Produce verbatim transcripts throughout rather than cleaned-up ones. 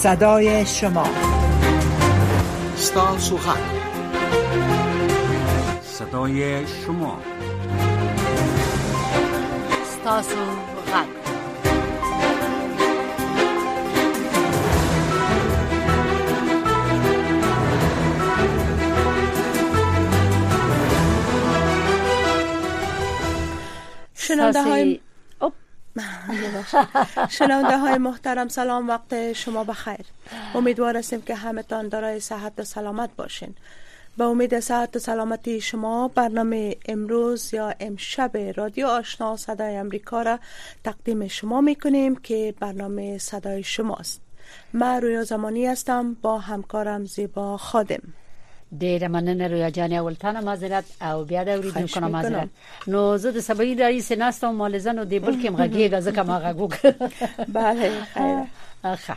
صدای شما. ستاسو غږ، صدای شما. ستاسو غږ. شنونده های شنونده های محترم، سلام، وقت شما بخیر. امیدوار هستیم که همتان دارای صحت و سلامت باشین. به امید صحت و سلامتی شما برنامه امروز یا امشب رادیو آشنا صدای امریکا را تقدیم شما میکنیم که برنامه صدای شماست. من رویا زمانی هستم با همکارم زیبا خادم. ډیره مننه رویا جان، اولتانه معذرت او بیا د اوریدونکو نه معذرت. نو زه د سبای رئیس ناستم مالزن او د بل کې مغږیږه ځکه ما غږوک. بله خیر. ښه.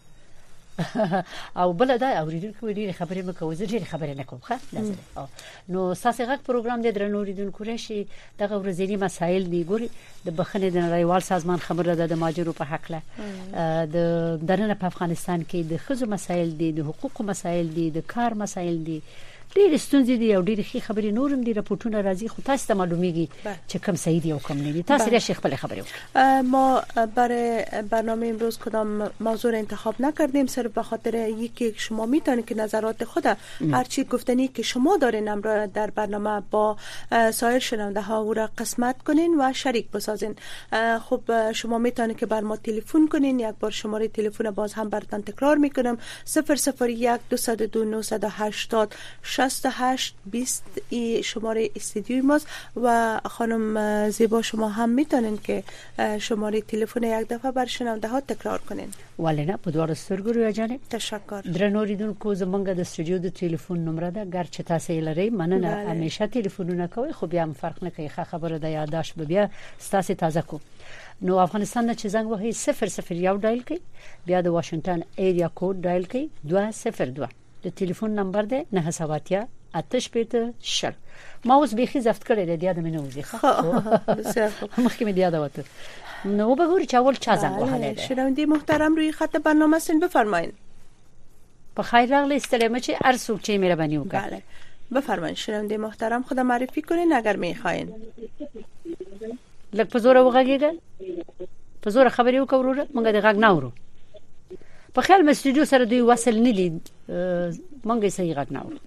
او بل دا اوریدونکو ډیره خبرې مکو، زه ډیره خبرې نکوم. ښه لازم. نو ساسي غږ پروګرام د درنو اوریدونکو راشي دغه ورځنی مسایل دی ګوري د بخنه د نړیوال سازمان خبره ده د ماجرو په حق له د دننه په افغانستان کې د خزو مسایل دي، د حقوقو مسایل دي، د کار مسایل دي، ډېر ستونزې دي او ډېر ښه خبرې نورم دي. راپورټونه راځي خو تاسو ته معلومیږي چې کوم صحیح دي او کوم نه دي. تاسو راشي خپل خبرې وکړئ. ما برای برنامه امروز کدام موضوع را انتخاب نکردیم صرف به خاطر یکی شما میتونید که نظرات خود هر چی گفتنی که شما دارین امروز در برنامه با سایر شنونده ها او را قسمت کنین و شریک بسازین. خب شما میتونید که بر ما تلفن کنین. یک بار شماره تلفن باز هم براتون تکرار میکنم: صفر صفر یک دو دو نه هشت شصت و هشت بیست. ای شماره استودیوی ماست و خانم زیبا شما هم میتونین که شماره تلفن یک دفعه بر شنونده ها تکرار کنین. ولنه په دوار سترګو رویا جانې. تشکر. درنو اوریدونکو زمونږ د استودیو د ټلیفون نمبر ده، ګر چې تاسو یې لرئ مننه. همیشه ټلیفونونه کوي خو بیا هم فرق نه کوي. ښه خبره ده، یاداش به بیا ستاسو تازه کو. نو افغانستان نه چې زنګ وهي صفر صفر یو ډایل کړئ، بیا د واشنگټن ایریا کوډ ډایل کړئ دوه صفر دوه. د ټلیفون نمبر ده نه سواتیا آتش پیته شل. ما اوس بيخي زفت کړی دی، یاد مې نه وځي. ښه مخکې مې یاد وته. نو وګورئ چې اول چا زنګ وهلی دی. شنونده محترم روی خط برنامه سن بفرمایید. په خیر راغلی استلمه چې هر څوک چې مهرباني وکړي. بله بفرمایید شنونده محترم، خود معرفی کنین اگر میخواین. لکه په زور وغږیږه، په زور خبرې وکړو، موږ د غږ نه اورو. په خیال مې استودیو سره دوی وصل نه دي، موږ یې صحیح غږ نه اورو.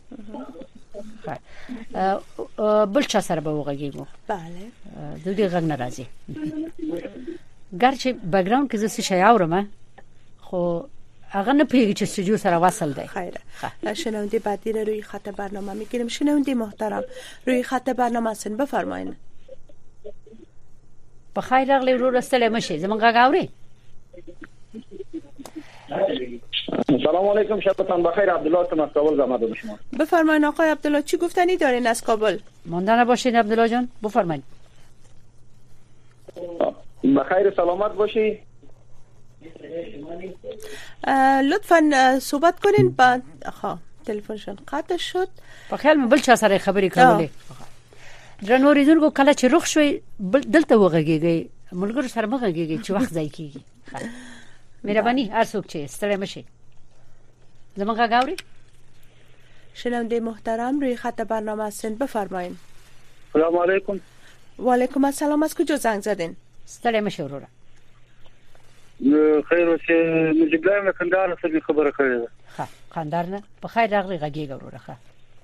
بل چا سره به وغږیږو. بله د دې غږ ناراضي ګرچې بیک ګراوند کې زه څه شی اورم خو هغه نه پیږي چې استودیو سره وصل دی. خیره. شنونده بعدی رو روی خط برنامه میگیریم. شنونده محترم روی خط برنامه سن بفرمایید. په خیر راغلی ورور استلې مشه زمونږ غږ اوري. سلام علیکم، شبتان بخیر. عبدالله تم از کابل زحمت به شما. بفرمایید آقای عبدالله، چی گفتنی دارین از کابل؟ مانده نباشید عبدالله جان، بفرمایید. بخیر سلامت باشی. لطفاً صحبت کنین. بعد آخه تلفنشون قطع شد. په خیال مې بل چا سره خبرې کولې. درنو ریزونکو کله چې رخ شوي دلته وغږیږي، ملګرو سره مغږیږي چې وخت ځای کیږي. مهرباني هر څوک چې ستړی مشي زمونږ غږ اوري. شنونده محترم روی خط برنامه هستین، بفرمایید. سلام علیکم. و علیکم السلام. از کجا زنگ زدین؟ ستړی مشي وروره. خیر اوسه نجیب الله کندهار څخه خبره کړې ده. ښه کندهار نه په خیر راغلی غږیږه وروره. ښه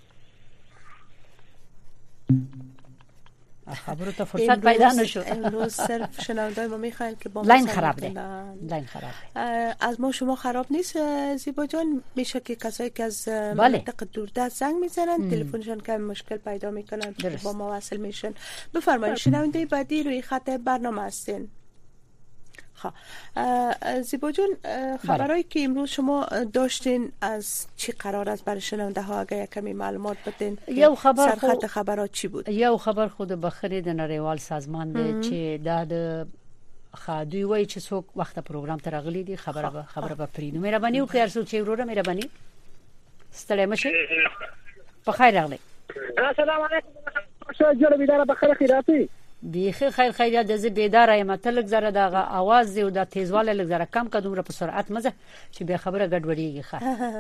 خبرو ته فرصت پیدا نشد. امروز صرف شنونده ما میخواین که با ما لاین خراب ده. لاین خراب ده. از ما شما خراب نیست زیبا جان؟ میشه که کسایی که از منطقه دوردست زنگ میزنن تلفنشون که مشکل پیدا میکنن با ما وصل میشن. بفرمایید شنونده بعدی روی خط برنامه هستین. خب زیبا جان، خبرایی که امروز شما داشتین از چی قرار است برای شنونده ها اگه یک کمی معلومات بدین؟ یو خبر سرخط خبرات چی بود؟ یو خبر خود بخری د نړیوال سازمان دی چې دا د خادوی وای چې څوک وخت پروګرام ته راغلي دي خبره به خبره به پرینو مهرباني وکړئ. هر څوک چې وروره مهرباني ستړی مشه. په خیر راغلی. السلام علیکم. ښه جوړ بيدار بخیر خیراتی. بیخي خیر خیریه د زی بیدار یم ته لږ زره د اواز او د تیزواله لږ زره کم کډوم را په سرعت مزه چې به خبره ګډوډیږي ښه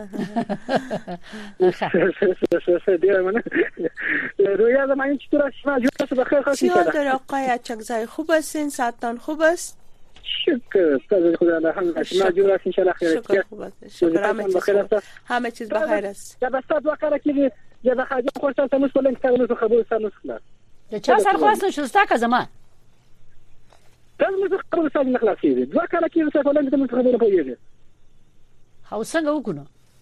ښه ډیر مننه رویا زمانی چې تر شما جوړه به خیر خاصی چیا در آقای اچکزای خوب هستین؟ صحتتان خوب است؟ شکر خدا خدا الحمدلله شما جوړه ان شاء الله خیر شکر خوب است شکر همه چیز بخیر است دا بس تا وکړه کې یا د خاجه خورسان تاسو ولنګ تاسو خبرو سره نسخه د چا سره خلاص شو ستا که زما تاسو خبرو سره نه خلاصېږي دوه کاله کې تاسو ولنګ تاسو خبرو پوهیږئ او څنګه وکړو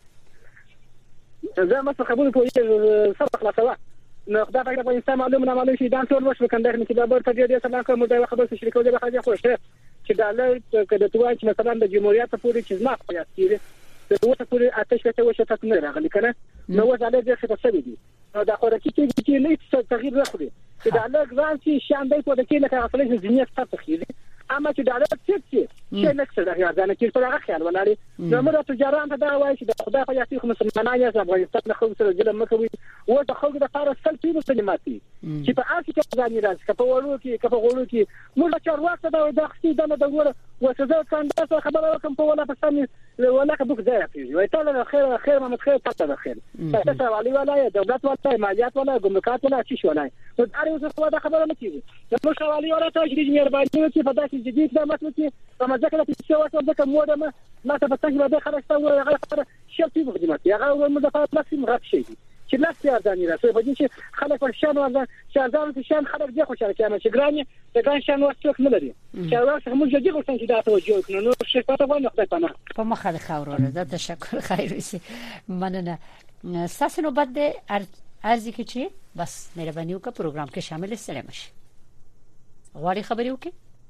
زه ما خبرو پوهیږم سره خلاصوا نو خدای پاک د افغانستان معلومه نه معلوم شي دا ټول وشو کنده چې دا برته دې سره کوم دا خبره شریکو د خاجه خوښه چې دا له کده توای چې مثلا د جمهوریت پورې چې ما خو یې د وته پورې آتش ته وشو تاسو نه راغلی کنه نو وځاله دې څه څه دي دا خوراکي کې چې نه څه تغییر راخلي چې دا له ځان چې شان دی په دې کې لکه خپل ځینیت څه تخیلي اما چې دا له څه چې چې نه څه دا ځان کې څه خیال ولري نو موږ تجاران ته دا وایي چې د خدای په یاسي خو مسلمانان یې افغانستان خو سره ظلم مکوي او د خلکو د لپاره سل پیو مسلماناتي چې په اسی کې ځان راځي کپه ورو کې کپه ورو کې موږ چارواکه دا د خصي دنه د ور وسزه کنده خبره کوم په ولا پسنه ولا کبوک ځای پیږي وای ته خیر خیر محمد خیر تاسو خیر تاسو والی ولا دولت ولا مالیات ولا ګمرکات ولا شي شو نه نو دا یو څه خبره نه کیږي نو شوالي ولا تجربه مهرباني چې په داسې جدي اقدامات وکړي په ځکه چې څه وته د کوم وده ما ته پته به خلاص تا وره هغه شل پیو خدمت هغه موږ د ماکسیم غټ شي چې لاس یې ارزاني راځي په دې چې خلک په شان ورته شاردان په شان خلک ځخه خوشاله کیږي چې ګراني د ګان شان وڅوک نه لري چې راځي موږ دې غوښتن چې دا توجه وکړو نو شپه ته ونه خدای پناه په مخه د خاورو ده تشکر خیر وسی مننه ساسه نو بعد ارزي کې چې بس مهرباني وکړه پروګرام کې شامل سره مشي غواړي خبرې وکړي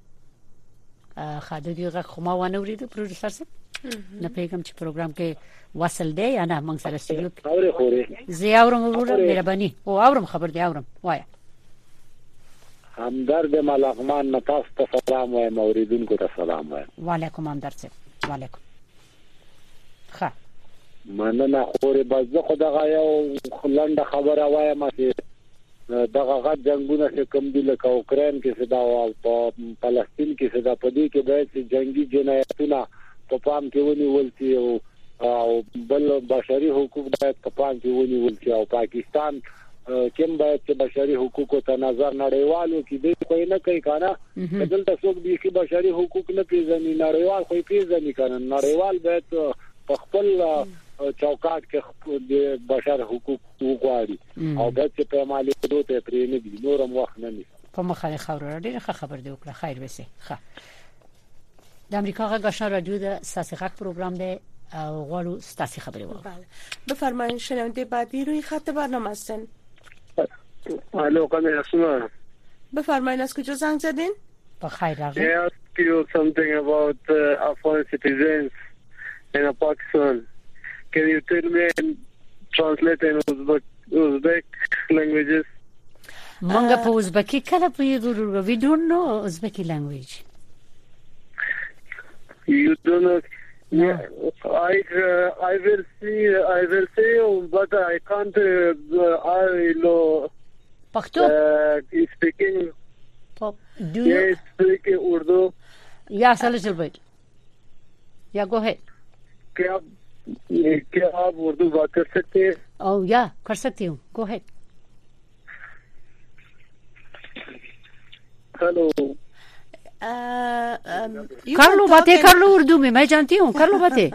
خاطر دی غو ما ونه ورید پروډوسر سره نه پیغام چې پروګرام کې وصل دی یا نه موږ سره سیګل اوري خوري زه اورم وروره مهرباني او اورم خبر دی اورم وایا همدرد ملغمان نتاف ته سلام وایم اوریدونکو ته سلام وایم وعلیکم همدرد صاحب وعلیکم ښه مننه خوري بس زه خو دغه یو خلنده خبره وایم چې دغه غټ جنگونه چې کوم دي لکه اوکرين کې صدا او په فلسطین کې صدا پدې کې باید جنگي جنایتونه په پام کې ونیول شي او بل بشري حقوق باید په پام کې ونیول شي او پاکستان کوم باید چې بشري حقوقو ته نظر نړیوالو کې دی خو نه کوي کنه دلته څوک دي چې بشري حقوق نه پیژني نړیوال خو پیژني کنه نړیوال باید په خپل چوکاټ کې د بشر حقوق وغواړي او د څه په مالي دوته پرې نه دي نورم وخت نه ني په مخه خبره ډیره خبر دی وکړه خیر وسی ښه د امریکا غږ آشنا رادیو د ساسي غږ پروګرام دی او غواړو ستاسو خبرې وکړو بله بفرمایید شنونده بعدی روی خط برنامه هستن الو کومه اسمه بفرمایید از کجا زنگ زدین په خیر راغلی I ask you something about uh, Afghan citizens in Pakistan. Can you tell me and translate in Uzbek, Uzbek languages? Manga po Uzbeki kala po we don't know Uzbeki language. You don't know? No. Yeah, I uh, I will see I will say but I can't uh, I know Pakhto uh, speaking do you yes speak Urdu. Yes, a little bit. Yeah, go ahead. क्या क्या आप उर्दू बात कर सकते हैं? Oh yeah, कर सकती हूँ. Go ahead. हेलो कर लो बातें कर लो उर्दू में मैं जानती हूँ कर लो बातें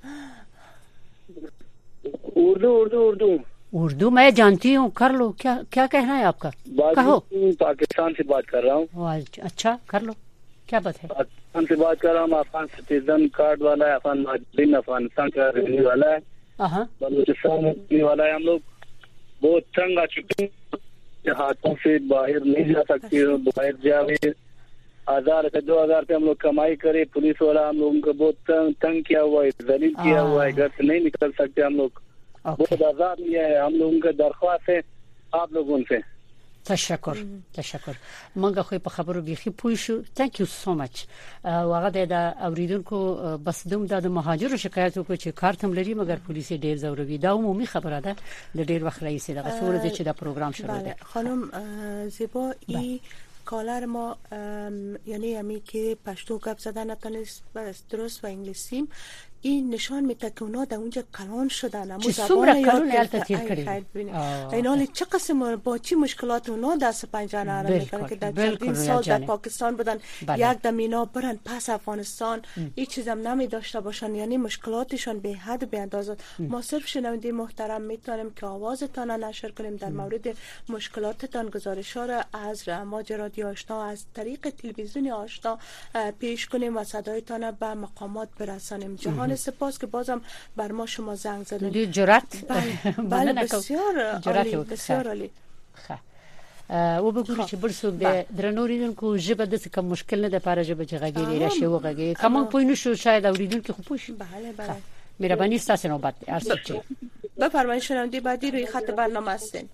उर्दू उर्दू उर्दू उर्दू मैं जानती हूँ कर लो क्या क्या कहना है आपका कहो पाकिस्तान से बात कर रहा हूँ अच्छा कर लो क्या बात है पाकिस्तान से बात कर रहा हूँ अफगान सिटीजन कार्ड वाला है अफगान नागरिक अफगानिस्तान का रहने वाला है बलूचिस्तान में रहने वाला है हम लोग बहुत तंग आ चुके हैं हाथों से बाहर नहीं जा सकते बाहर जावे हजार से दो हजार से हम लोग कमाई करे पुलिस वाला हम लोगों को बहुत तंग, तंग किया हुआ है जलील किया हुआ है घर से नहीं निकल सकते हम लोग बहुत आजाद लिया है हम लोगों का दरख्वास्त है आप लोगों से تشکر تشکر منګه خو په خبرو بيخي پوي شو ثانک یو سو مچ واغه د اوریدونکو بس دوم د مهاجرو شکایت وکړي چې کارتم لري مګر پولیس ډیر زوروي دا عمومي خبره ده د ډیر وخت رئیس دغه سورې چې دا پروګرام شروع ده خانم زیبا ای کالر ما یعنی همی که پشتو گپ زدن نتونست درست و انگلیسیم این نشان میده که اونا در اونجا کلان شدن اما زبان یاد گرفتن. اینا چه قسم با چی مشکلات اونا دست پنجه نرم میکنن که در چندین سال در پاکستان بودن بله. یک دم اینا برن پس افغانستان هیچ چیزم نمی داشته باشن یعنی مشکلاتشان به حد به اندازه. ما صرف شنونده محترم میتونیم که آوازتان نشر کنیم در مورد مشکلاتتان گزارش‌ها را از امواج رادیو آشنا از طریق تلویزیون آشنا پیش کنیم و صدایتان به مقامات برسانیم. جهان سپاس که بازم بر ما شما زنگ زدید. دی جرأت بله بسیار عالی بسیار عالی. خب او بگویی چې برسو به درنوریدونکو ژبه د څه مشکل نه ده پاره ژبه چې غږی راشي وغږی کوم پوینټ شو شاید اوریدونکو خو پوښ. بله بله. مهربانی ستاسو نوبت ارسل چی. بفرمایید شنونده بعدی روی خط برنامه هستین.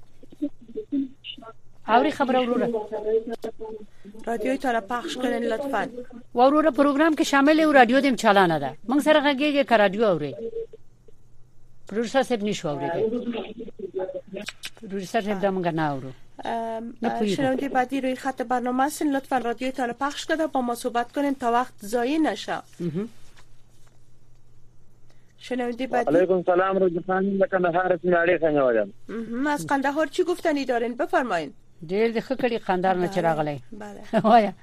اوری خبر اوروره رادیوی تا را پخش کنین لطفاً. و اوروره پروگرام که شامل او رادیو دیم چالانه ده من سره غږیږي که رادیو اوري پروډوسر صاحب نشو اوریدل پروډوسر صاحب دا مونږ نه اورو. شنونده بعدی روی خط برنامه هستین لطفاً رادیوی تا را پخش کنه با ما صحبت کنین تا وقت ضایع نشه. شنونده بعدی. علیکم سلام روز خانم د کندهار سیماړي څنګه وایم از قندهار چی گفتنی دارین بفرمایید. ډېر د خکړی قندهار نه چراغلی بله وایا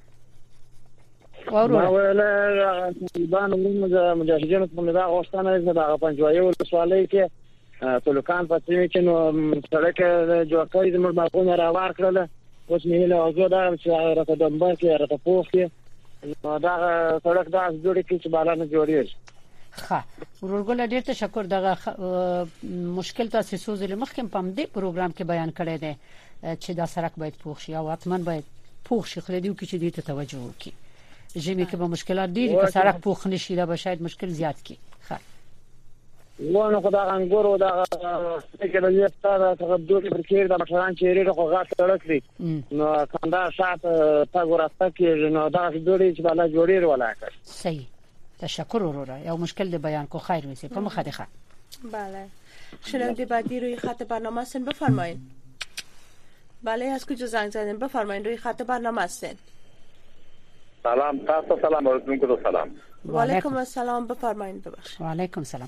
وورو ما ولا طالبان موږ مجاهدینو په مدا غوښتنه ده د پنځوي ولسوالۍ کې تلوکان په سیمه کې نو سړک جوړ کړی د مرماغونه راوار کړل اوس مې له اوزو دا چې راته دمبر کې راته پوښ کې دا سړک دا جوړ کې چې بالا نه جوړیږي. ښه ورګول ډېر تشکر دغه مشکل تاسو سوزل مخکې په دې پروګرام کې بیان کړی دی چې دا سړک باید پوښ شي او حتمان باید پوښ شي خو دې کې چې دې ته توجه وکړي ژمي کې به مشکلات ډېر په سړک پوښ نشي دا به شاید مشکل زیات کی. ښه ونه خدای انګور او دا چې د یو ستاره تقدم پر کې د مشران چیرې خو غاټ سړک دی نو کنده شات تا ګوراسته کې نو دا جوړې چې بالا جوړې ولاکه. صحیح تشکر وروره یا مشکل د بیان کو خیر وسی په مخه ده. بله شنونده بعدی روی خط برنامه هستین بفرمایید. بله از کجا زنگ زدین بفرمایید روی خط برنامه هستین. سلام تاسو سلام ورزونکو سلام. و علیکم السلام بفرمایید. ببخشید. و علیکم السلام.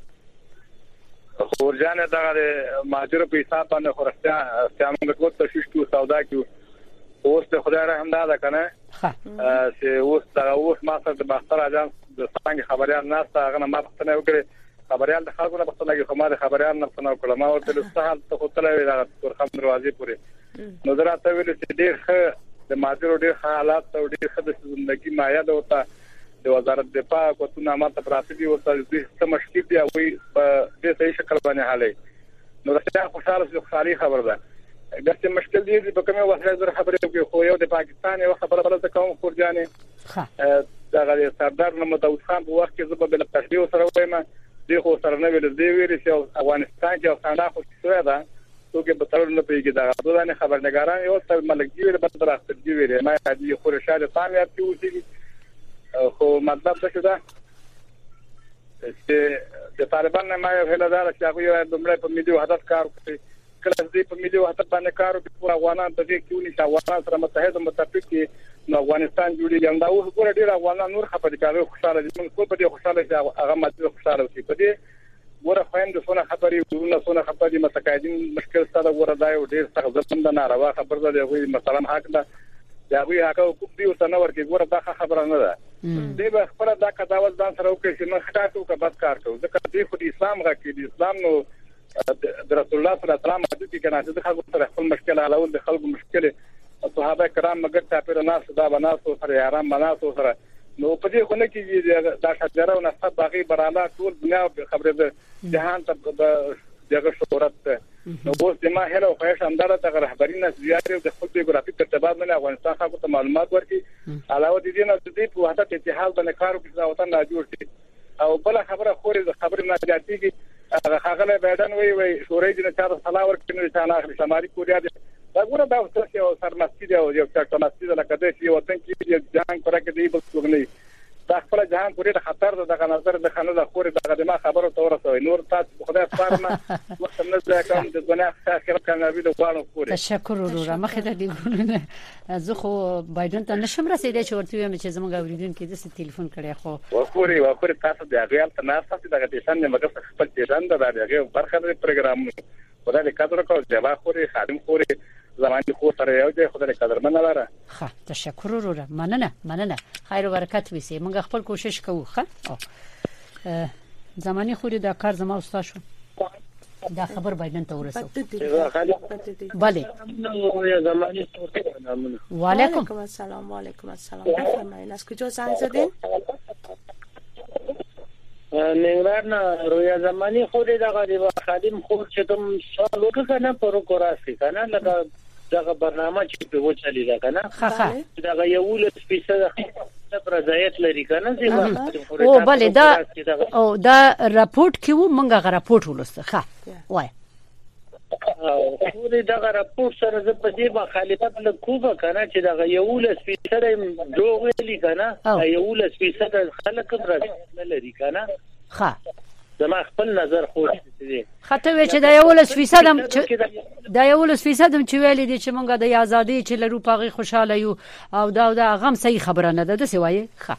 خورجان دغه ماجر په حساب باندې خورسته سیمه کو تشویش کو سودا کو اوس ته خدای رحم ده کنه ها چې اوس دا اوس ما سره د باختر اجان د څنګه خبريال ناس هغه ما پښتنه وکړي خبريال د خلکو نه پښتنه کې خمار خبريال نه پښتنه وکړه ما ورته د سهال ته خپلوي د ترخم دروازې پورې نو درته ویل چې ډېر ښه د ماجر ډېر حالات او ډېر ښه د ژوندۍ مایا ده وته د وزارت دفاع کوته نامه ته پراته دي او څه مشکل دی او په دې صحیح شکل باندې حالي نو راځه خوشاله خوشالي خبر ده دا چې مشکل دی په کومه وسیله زره خبرې کوي خو یو د پاکستان یو خبره بل څه کوم خورجانې ها دا غوړي سردار محمد داوود خان په وخت کې زه په بل تشبيه سره وایم دی خو سره نه ویل دی ویل چې افغانستان کې او خاندا خو شوې ده توګه په تړل نه پیږي دا غوډانه خبرنګاران یو څه ملګری ویل په تراخت دی ویل ما دې خو رشاد تامیات کې وځي خو مطلب څه ده چې د طالبان نه ما یو هلدار چې هغه یو د مړ په ملي وحدت کار کوي کله دې په ملي وحدت باندې کار کوي افغانان ته کې کیونی چې افغانان سره متحد او متفق کې نو افغانستان جوړیږي دا اوس ګوره ډیر افغانان نور خپل کارو خوشاله دي موږ په دې خوشاله چې هغه ماته خوشاله وي په دې ګوره خويند څونه خبرې ورونه څونه خبرې متقاعدين مشکل سره ګوره دا یو ډیر سخت ځم نه روا خبر ده وي مثلا حق ده دا وی هغه کوم دی وسنه ورکه ګوره دا خبره نه ده دې به خپل دا کداول ځان سره وکړي چې من خطاټو کا بد کار کوي ځکه دې خو د اسلام غږی د اسلام نو د رسول الله صلی الله علیه وسلم د دې کنه چې خلکو سره خپل مشکل حلول د خلکو مشکل صحابه کرام مګر تاسو نه دا بناسو سره یاران بناسو سره نو په دې خونه کې دا شجره او نصب باغی براله ټول دنیا خبره ده جهان ته دغه شهرت نو اوس د ما هله خو شاندار ته رهبری نه زیاتې د خپل جغرافي ترتیبات باندې افغانستان خلکو ته معلومات ورکړي علاوه دې نه د دې په وحدت اتحاد باندې کار وکړي او وطن لا جوړ شي او بل خبره خوري خبره نه جاتيږي هغه بيدن وی وی شورای دې نه چا صلاح ورکړي چې نه اخلي شمالي کوریا دې دا ګوره دا څه یو سرمستي دی او یو څه مستی ده لکه دې چې وطن کې یو ځان کړه کې دی بل څه نه دا خپل جهان پورې د خطر د نظر د خنه د خوري د ما خبرو تور سوې نور تاسو خدای سپارنه وخت نه ځای کوم د ګناه څخه کامیابی د غواړم خوري. تشکر وروره مخه ته دی ګورنه زه خو بایدن ته نشم رسیدای چې ورته وایم چې زموږ اوریدونکو د څه ټلیفون کړی خو وخوري وخوري تاسو د هغه ته نه تاسو دغه ټیشن نه مګر خپل ټیشن د هغه برخه د پروګرام خدای دې قدر کو جواب خوري خادم خوري زماني خو سره یو دی خدای قدر منه لاره. ښه تشکر وروره مننه مننه خیر او برکت وسی موږ خپل کوشش کوو. ښه زماني خوري دا کار زما استاد شو دا خبر بایدن ته ورسو. بله زمانی و علیکم السلام و علیکم السلام بفرمایید از کجا زنگ زدین؟ ننګرهار نه رویا زمانی خو دې دغه د خادم خو چې کوم سوال وکړ نه پرو کوراسي کنه لکه دغه برنامه چې په وچلې ده کنه دغه یو ل سپیسه پر ځایت لري کنه چې او بله دا او دا راپورټ کې و مونږه غ راپورټ ولسته. ښه وای خو دې دغه راپورټ سره زه په دې مخالفت له کوبه کنه چې دغه یو ل سپیسه دروغ ویلي کنه یو ل سپیسه خلک پر لري کنه. ښه زما خپل نظر خو دې خاطر وی چې دا یو ل سپیسه دم دا یو ل سپیسه دم چې ویلي دي چې مونږه د آزادۍ چې لرو پاغي خوشاله یو او دا دا غم صحیح خبره نه ده د څه وایي. ښه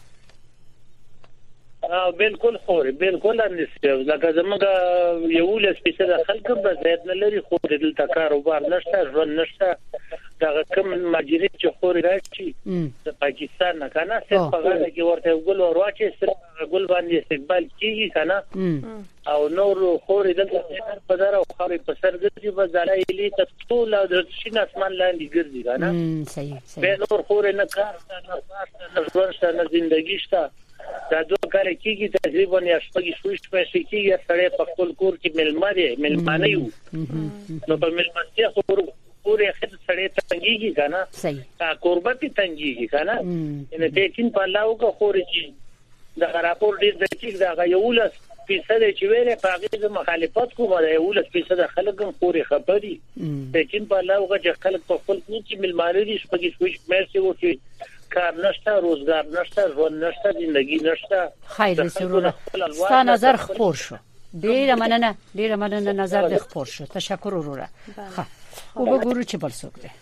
اه بالکل خوري بالکل انسته لکه زموږ یو ل سپیسه خلک به زیات نه لري خو دلته کاروبار نشته ژوند نشته دا کوم مجری چې خوري راځي د پاکستان نه کنه څه په غاړه کې ورته ګل ورواچي سره ګل باندې استقبال کیږي کنه او نور خوري دلته په دره او خوري په سر ګرځي بس دلایلی ته ټول د شین اسمان لاندې ګرځي کنه صحیح صحیح به نور خوري نه کار نه نه ژوند نه ژوندۍ شته دا دوه کال کېږي تقریبا یا شپږ شويش پېښې کېږي سره په خپل کور کې ملمانه ملمانه یو نو په ملمانه خور پورې خد سره تنګيږي کنه صحیح تا قربت تنګيږي کنه ان ته چین په لاو کو خوري چې دا راپور دې د چې دا یو لس فیصد چې ویره په هغه مخالفت کومه دا یو لس فیصد خلک هم خوري خبري ته چین په لاو چې خلک په خپل کې ملمانه دي شپږ شويش مېسي وشي کار نشته روزګار نشته ژوند نشته ژوندۍ نشته. خیر سرور ستا نظر خپور شو ډیره مننه ډیره مننه نظر دې خپور شو تشکر وروره. ښه او وګورو چې بل څوک دی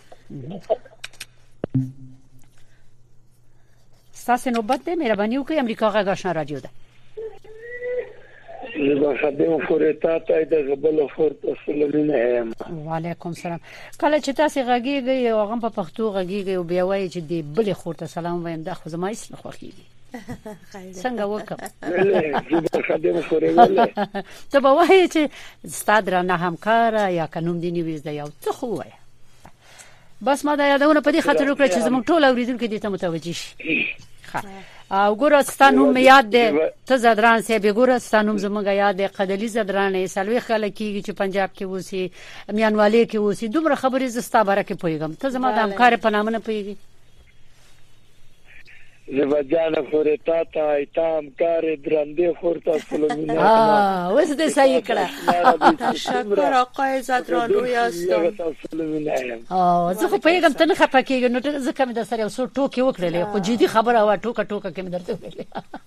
ستاسو نوبت دی مهرباني وکړئ امریکا غږ آشنا رادیو ده زه خدمت خورتا ته د غبل خورت سلامونه وعلیکم السلام. کله چې تاسو غږیږئ او هغه په پښتو غږیږئ او بیا وایي چې دی بل خورت سلام وایم دا خو زما هیڅ نه خوښیږي. څنګه وکم زه خدمت خورم ته به وایي چې ستاد را نه همکار یا قانون دی نیوز دی او څه خو وایي بس ما دا یادونه په دې خاطر وکړه چې زموږ ټول اوریدونکو دې ته متوجي شي. ښه او ګورستانو مې یاد ده ته زدران سي به ګورستانو زموږه یاد ده قدلی زدران سلوي خلک کیږي چې پنجاب کې وسی میانوالي کې وسی دومره خبرې زستا باره کې پويګم ته زما د همکار په نامه نه پويږي. زبجانه خورتا ته ایتام کار درنده خورتا سلامونه اه وس دې صحیح کړه تشکر آقای زدران روی هستم. اه زه خو پوهیږم ته نه خپه کېږې نو زه کوم د سره یو څو ټوکې وکړلې خو جدي خبره وه ټوکه ټوکه کې مې درته ویلې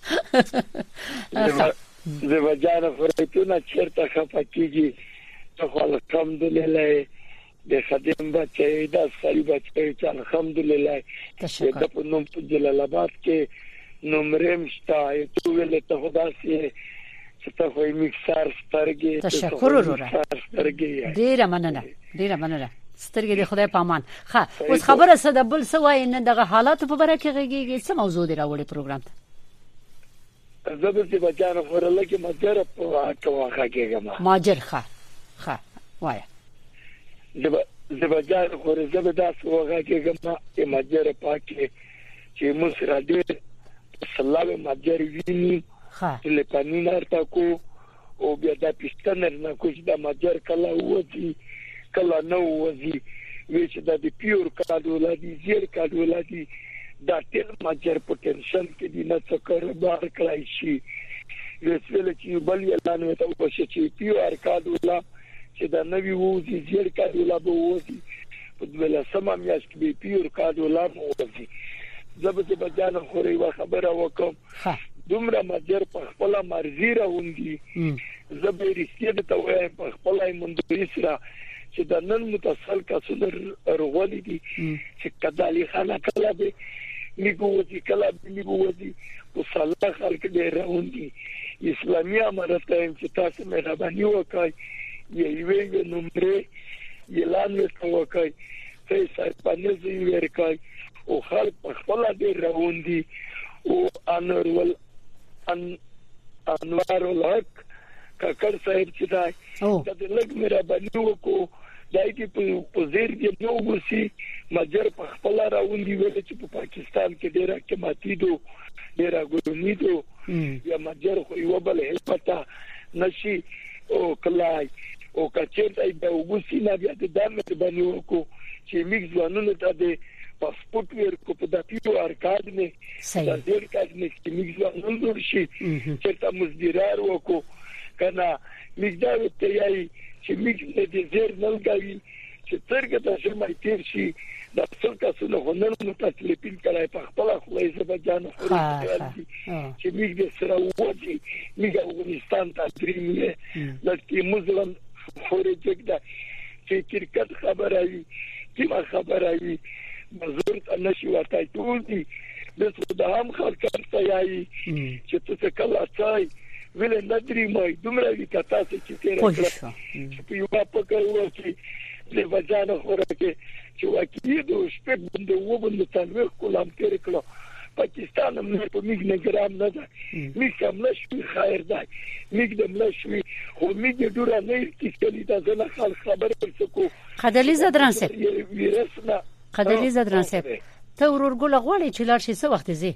زبجانه خورتونه چېرته خپه کېږي ته خو الحمدلله د خادم بچي د سړي بچي چې الحمدلله د په نوم په جلال آباد کې نمرم شته ته ویل ته خدا سي ته خو میکسر سترګې تشکر وروره ډیره مننه ډیره مننه سترګې د خدای په امان. ښه اوس خبره څه ده بل څه وایي نه دغه حالات په باره کې غږیږي څه موضوع دی راوړی پروګرام ته زه به چې بچانه خورله کې ماجر په واقع کېږم ماجر ښه ښه وایي زب زبجان خوري زب داس وغه کېږم چې ماجر پاکي چې موږ را دې سلام ماجر ویني ها له پنین ارتا کو او بیا د پښتنر نه کوم د ماجر کله وځي کله نو وځي وچ د پیور کادو لدی زیر کادو لدی دا ټول ماجر پوتنشل کې دی نه څه کاروبار کړای شي وسله چې بل اعلان وته او چې پیور کادو لا چې دا نوی وځي زیر کادو لا به وځي په بل سم میاش کې پیور کادو لا وځي زبته بجانه خوري وا خبره وکم دومره ماجر په خپل مرزي راوندي زبېرستي د توای په خپل ایمندوري سره چې د نن متصل کسر رغولې دي چې کدالي خانه کله به میګو دي کله به میګو دي په صلاح خلک ډېر راوندي اسلامي امارت چې تاسو مهرباني وکړئ یوه نمبر اعلان وکړئ چې سرپنځ یې ورکړئ او خلک په خپل ډېر راوندي او انور ان انوار الحق کاکر صاحب چې دا د لګ مهرباني وکړو دای کی په پوزیر کې نو وسی مجر په خپل راوندي ویل چې په پاکستان کې ډیره کماتي دو ډیره ګورنی دو یا مجر خو یو بل هلپتا نشي او کلای او کچیر دای د وسی نه بیا د دمه باندې وکړو چې میګ ځوانونه ته د پاسپورت ورکو په داتیو ارکاد نه د دې کار نه چې میګ ځوانونه ورشي چې تاسو مزدیرار وکړو کنه میګ ته یای چې میګ دې زیر نلګوي چې ترګه تاسو مې تیر شي د څل تاسو له هنر نو تاسو لپاره کړای په خپل خپل زبجان چې میګ دې سره وځي میګ افغانستان ته تریمه لکه مسلمان فورجک دا چې کرکټ خبره وي چې خبره وي مزور نشي ورته ټول دي د څه هم خلک تایي چې څه کله ځای ویل ندري مې دومره وی کتا چې تیر کړه چې په یو په کارو کې د وځانه خوراکه چې واکې د شپږ بند و بند تنویر کولم تیر کړه پاکستان هم په میګ نه ګرام نه ده میګ هم نشوي خیر ده میګ د ملشوي خو میګ ډوره نه کیږي دا زنه خل خبره ورسکو قدلی زدران سه قدلی زدران سه ته ورورګل غوړې چې لار شي څه وخت زی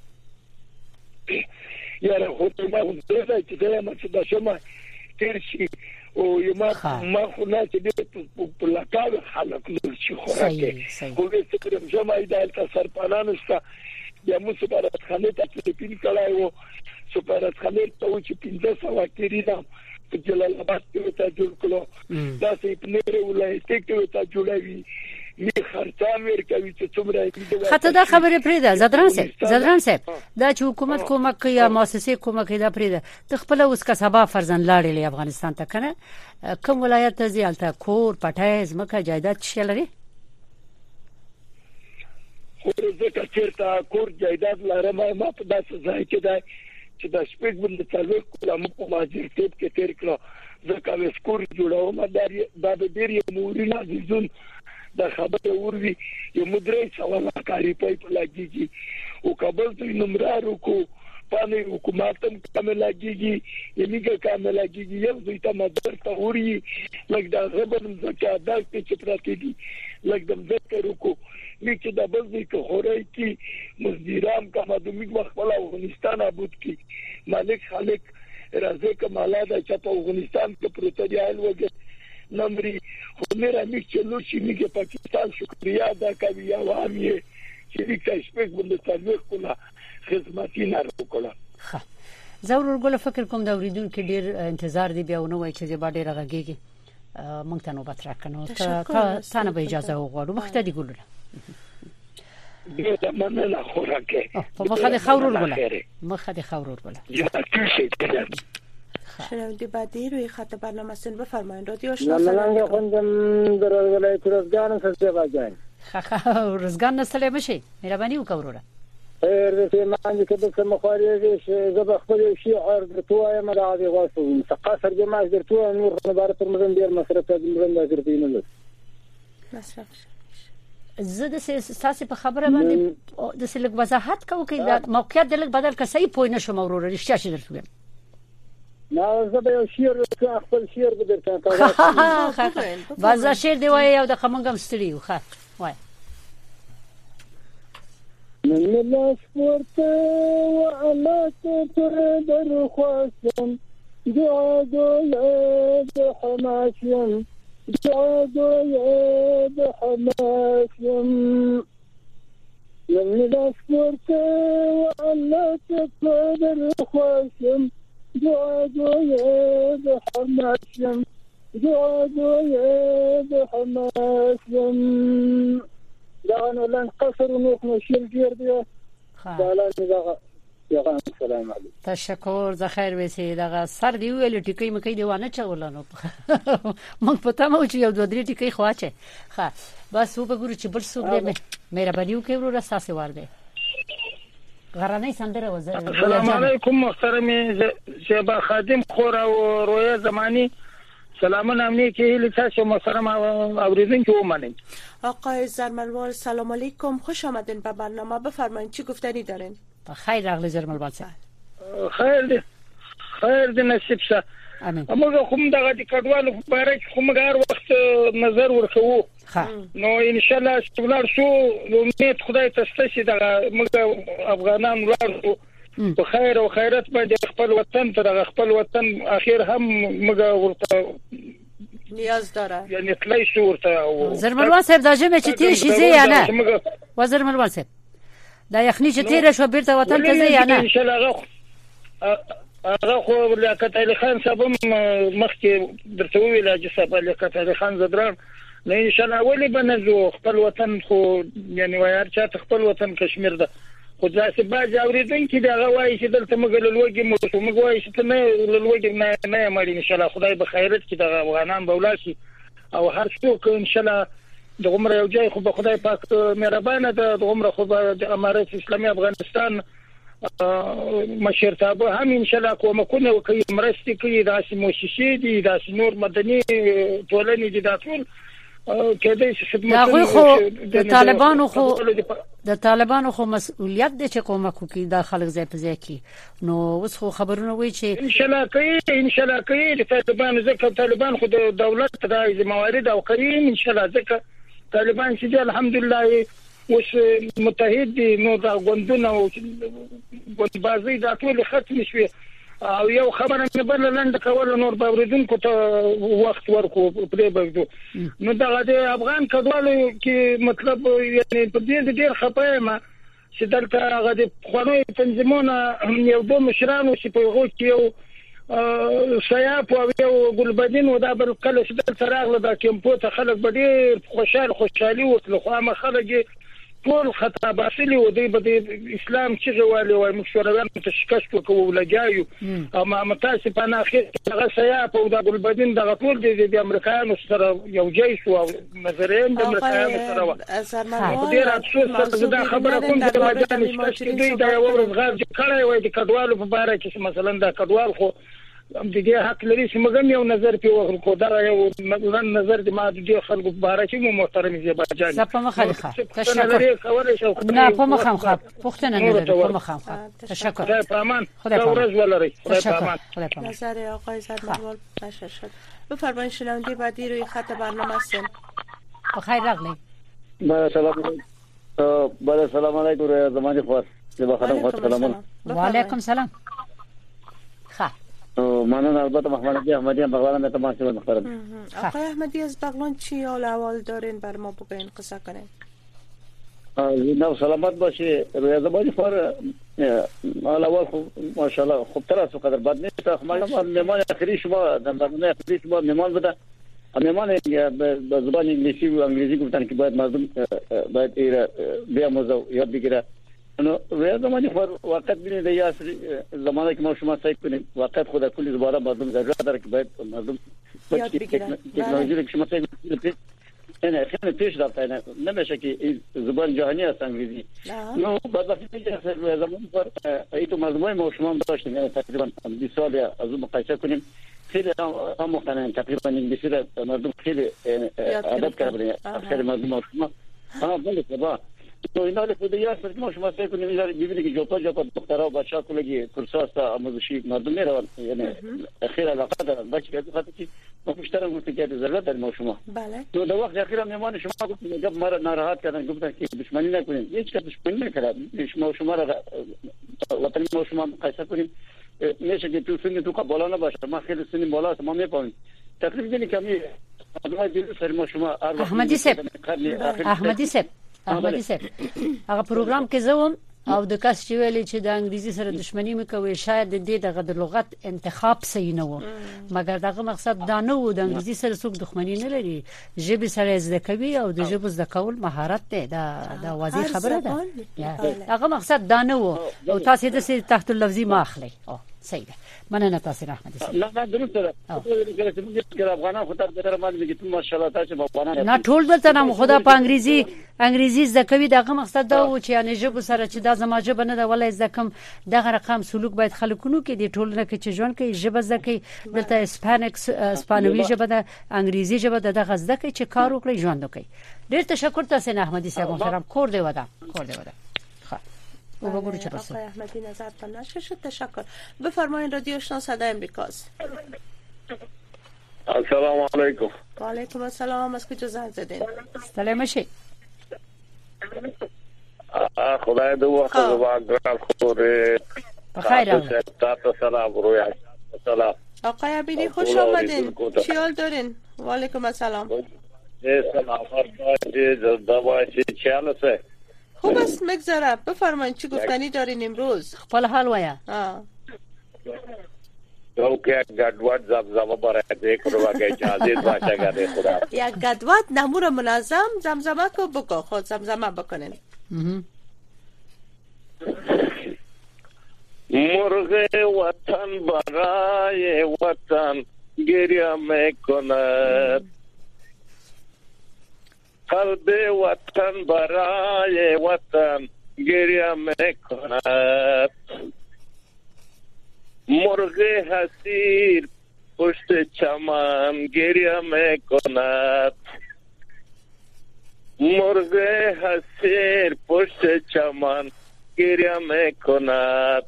یاره خو ته ما ورته چې دا ما څه د شمه تیر شي او یما ما خو نه چې د په لکاو خلک نور شي خوراکه خو به څه جمعه ایدال سرپالان است یا مو سپارت خانه ته چې پین کړای وو سپارت خانه ته چې پنځه سوه کېری دا په جلال آباد کې ته جوړ کړو دا چې په نړۍ ولایت کې ته جوړوي می خرڅام ورکوي چې څومره خاطر دا خبره پریده زدران صاحب زدران صاحب دا چې حکومت کومک یا مؤسسه کومک دا پریده تخپل اوس کا سبا فرزند لاړې افغانستان ته کنه کوم ولایت ته زیالته کور پټایز مکه جایداد شلري خو زه چیرته کور جایداد لرم ما په داسې ځای کې دا چې د شپږ بند څلور کوم په ماجر ټیپ کې تیر کړو ځکه وس کور جوړوم دا د ډیر موري لازم دا خبره وروي یو مدري سوال کاری په لګيږي او کابل ته نمبر کو پانه حکومتم کامل لګيږي یمیګه کامل لګيږي یو دوی ته مدر ته وري لکه دا غبن زکه دا چې پراته دي لکه د ذکر کو میکه دا بل دي که خورای کی مزدیرام کما د میګ مخبل افغانستان ابود کی مالک خالق راځي کماله دا چې په افغانستان کې پروت دی حل وګ نمبري خمره میک چې نور شي میګ پاکستان شکریا دا کوي او امي چې دې شپږ بند تاریخ کوله خدماتي نه وکړه ښه ضرور ګل فکر کوم دا ورېدون کې ډیر انتظار دی بیا ونه وای چې به ډیر غږیږي مونږ ته نو بتر کنو ته ثانه به اجازه وغواړو مخته دی ګلونه دې د مننه خوراکه په مخه د خورور ګل مخه د خورور ګل شنونده بعدی روی خط برنامه سن بفرمایید رادیو آشنا من خوندم در ولایت رزگان سرچه باجان خخ رزگان نسله بشه مهربانی وکوروره خیر دې ما چې د کوم خارجي زب خپل شعر درتوه ما د عادي غوښو ثقافت جماعت درتوه نور خبره پر مزن ډیر مصرف د مزن د درتینه مصرف زه د ساسي په خبره باندې د سلک وضاحت کوم کې د موقعیت د لک بدل کسي پوي نشم اورور رښتیا شي درته نه زه به یو شعر خپل شعر به درته کوم بازا شعر دی وای یو د خمنګم ستړي خو وای من الأسفرت وعلى تقدر خاصم جعد يد حماسم جعد يد حماسم من الأسفرت وعلى تقدر خاصم جعد يد حماسم جعد يد حماسم دغه لن قصر نوخ نشل ډیر دی دا لن دغه یا سلام علیکم. تشکر ز خیر وسی دغه سر دی ویل ټکی مکې دیوانه چولانو مونږ پته مو چې یو دوه درې ټکی خواچه ښه بس و بګورو چې بل څوک دې مهرباني وکړئ ورو ساسه ورده غرانې سندره وزه. السلام علیکم محترم شیبا خادم خور او رویا زمانی سلامونه امنی که هیلی تاسو محترم اوریدونکو ومنین. آقای زرملوال سلام علیکم، خوش آمدین به برنامه. بفرمایید چی گفتنی دارین؟ خیر اغلی زرملوال صاحب. خیر دی خیر دی نصیب شه. موږ کوم دغه د کډوالو په اړه کوم غار وخت نظر ورکوو. نو ان شاء الله استقلال شو امید خدای ته ستاسو دغه موږ افغانان ولرو په خیر او خیرت باندې خپل وطن ته خپل وطن اخر هم موږ ورته نیاز داره. یعنی تلای شو ورته. زرملوال صاحب دا جمع چې تیر شي زی یا نه؟ وزیر ملوال صاحب دا یخنی چې تیر شو بیرته وطن ته زی یا نه؟ ان شاء الله هغه خو لیاقت علي خان صاحب مخکې درته ویل چې صاحب لیاقت علي خان زدران نه ان شاء الله ولې بنزو خپل وطن خو یعنی وایار چې خپل وطن کشمیر ده خو ځکه باج اوریدونکو دا وایي چې دلته موږ لوګي مو موږ وایي چې نه لوګي نه نه مړي ان شاء الله خدای به خیرت کې د افغانان بولاسي او هر څوک ان شاء الله د عمر یو ځای خو به خدای پاک مهربانه ده د عمر خو د امارات اسلامي افغانستان مشرتابه هم ان شاء الله کومکونه کوي مرستې کوي داسې مؤسسې دي داسې نور مدني ټولنې دي دا ټول کېدای شي خدمتونه خو د طالبانو خو د طالبانو خو مسؤلیت د چې کومک کوي د خلک ځای په ځای کې نو اوس خو خبرونه وایي چې ان شاء الله کوي ان شاء الله کوي د طالبانو ځکه طالبان خو د دولت د موارد او کوي ان شاء الله ځکه طالبان چې الحمدلله اوس متحد دي نو دا غوندونه او غوندبازي دا ټول ختم شوي او یو خبره نه بل لاند کول نور باوریدونکو ته وخت ورکو پرې بغدو نو دا د افغان کډوالو کې مطلب یعنی په دې ډېر خپه ما چې دلته هغه د خوري تنظیمونه یو دوه مشرانو چې په هغه کې یو سیاپ او یو ګلبدین و دا بل کله چې دلته راغله دا کمپو ته خلک به ډېر خوشاله خوشالي وکړي خو ما خلک ټول خطا باسلی و دی به اسلام چې غوالي وای مشوران ته شکست وکړو لګایو او ما متاسف انا اخر هغه سیاپ او د ګلبدین د ټول د امریکایانو سره یو ځای شو نظرین د امریکایانو سره و ډیر افسوس دا خبره کوم چې مجلس شکست دوی دا یو ورځ غار کړی وای د کډوالو په اړه چې مثلا دا کډوال خو د دې حق لري چې موږ یو نظر په وکړو دا یو نظر د ما د خلکو په اړه چې مو محترم زیبا جان صفه مخالفه تشکر نه په مخامخ پښتنه نه لري په مخامخ تشکر خدای پامان خدای ورځ ولري خدای پامان نظر آقای زرملوال تشکر شد. بفرمایید شنونده بعدی روی خط برنامه هستین. بخیر راغلی. با سلام با سلام علیکم زمانی خواست زیبا خانم خواست سلام و علیکم سلام. خب منم البته محمدی احمدی هم بغلان به تماس محترم. آقای احمدی از بغلان چی حال احوال دارین بر ما بگین قصه کنین؟ نه سلامت باشی روی زبانی فار حال احوال خوب ماشاءالله خوب تر است و قدر بد نیست. ما مهمان اخری شما در برنامه اخری شما مهمان بوده. مهمان به زبان انگلیسی و انگلیسی گفتن که باید مردم باید ایرا بیاموزه یاد بگیره. نو روی زمانی فار وقت بینید یا زمانی که ما شما سعی کنیم وقت خود کلی زبان مردم ضرورت داره که باید مردم یاد بگیرن. تکنولوژی که شما سعی کنید نه خیلی پیش رفته نه نمیشه که این زبان جهانی است انگلیسی. نو بعد وقتی که روی زمانی فار ایتو مردمای ما شما داشتیم یعنی تقریبا بیست سال از اون مقایسه کنیم خیلی هم مختلفن تقریبا انگلیسی را مردم خیلی عادت کردن اکثر مردم شما اما ولی با تو اینا له خود یاد فرض ما شما فکر کنید می‌بینید که جوتا جوتا دخترها و بچه‌ها کلی کورساست آموزشی مردم میروند یعنی اخیر علاقه دارن بچه که خاطر که ما بیشتر گفتیم که ضرورت داریم ما شما بله تو در وقت اخیر مهمان شما گفتن جب ما را ناراحت کردن گفتن که دشمنی نکنید هیچ کس دشمنی نکرد شما شما را وطن ما شما مقایسه کنیم میشه که تو سن تو بالا نباشه ما خیلی سن بالا است ما میپایم تقریبا کمی ادوای دیگه سر ما شما احمدی صاحب احمدی صاحب احمدی صاحب هغه پروګرام کې زوم او د کس چې ویلي چې د انګریزي سره دښمنی مکوي شاید د دې دغه د لغت انتخاب صحیح نه و مګر دغه مقصد دا نه و د انګریزي سره څوک دښمنی نه لري ژبه سره زده کوي او د ژبه زده کول مهارت دی دا دا واضح خبره ده هغه مقصد دا نه و او تاسو د سي تحت اللفظي ما اخلي او صحیح ده مننه تاسو رحمت الله لا درست ده چې موږ افغانان خو تر دغه باندې چې ماشاءالله تاسو په افغانان نه ټول دلته نه خدا په انګریزي انګریزي زده کوي دغه مقصد دا و چې یعنی ژبه سره چې دا زما ژبه نه ده ولې زده کوم دغه رقم سلوک باید خلکونو کې دی ټول نه کې چې ژوند کې ژبه زده کوي دلته اسپانیکس اسپانوي ژبه ده انګریزي ژبه ده دغه زده کوي چې کار وکړي ژوند وکړي ډیر تشکر تاسو نه احمدي صاحب محترم کور دی ودا کور دی ودا او بگویید چه بسه. آقای احمدی نظرتان نشه شد تشکر. بفرمایید رادیو آشنا صدای امریکاست. السلام علیکم. و علیکم السلام. از کجا زنگ زدین؟ سلام شی. خدای دو وقت زبان خوره. بخیر آمد. تا سلام روی سلام. آقای عبیدی خوش آمدین. چی حال دارین؟ و علیکم السلام. سلام فرمایید. دوای چی حال است؟ خوب است مگذره. بفرمایید چی گفتنی دارین امروز؟ خپل حال ویا. ها. تو که گدوات زمزمه برای دیگر و که اجازه باشه گده خدا. یک گدوات نمور منظم زمزمه کو بکو خود زمزمه بکنین. مرغ وطن برای وطن گریه میکند. قلب وطن برای وطن گریه میکند. مرغ حسیر پشت چمن گریه میکند. مرغ حسیر پشت چمن گریه میکند.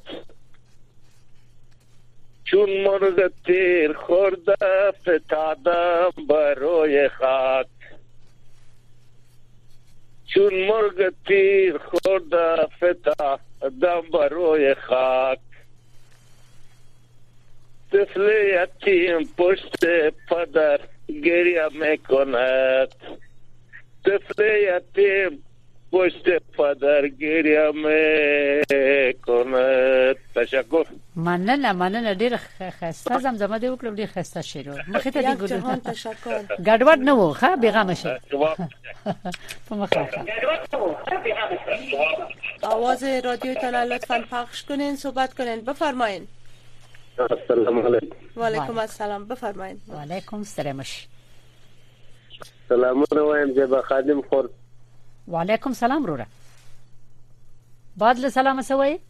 چون مرغ تیر خورده فتادم بروی خاک. چون مرغ تیر خورده فتادم بروی خاک. طفل یتیم پشت پدر گریه میکند. طفل یتیم پشت پدر گریه میکند. تشکر. مننه مننه ډیر خسته زمزمه دی وکړم ډیر خسته شیرو مخه ته دی ګډ جهان تشکر. ګډوډ نه و ښه بیغمه شه په مخه آواز رادیو تان لطفاً پخش کنین صحبت کنین بفرمایید. السلام علیکم. و علیکم السلام بفرمایید. و علیکم السلام. سلامونه وایم جبا خادم خور. و علیکم سلام روره. بعد له سلام سوي.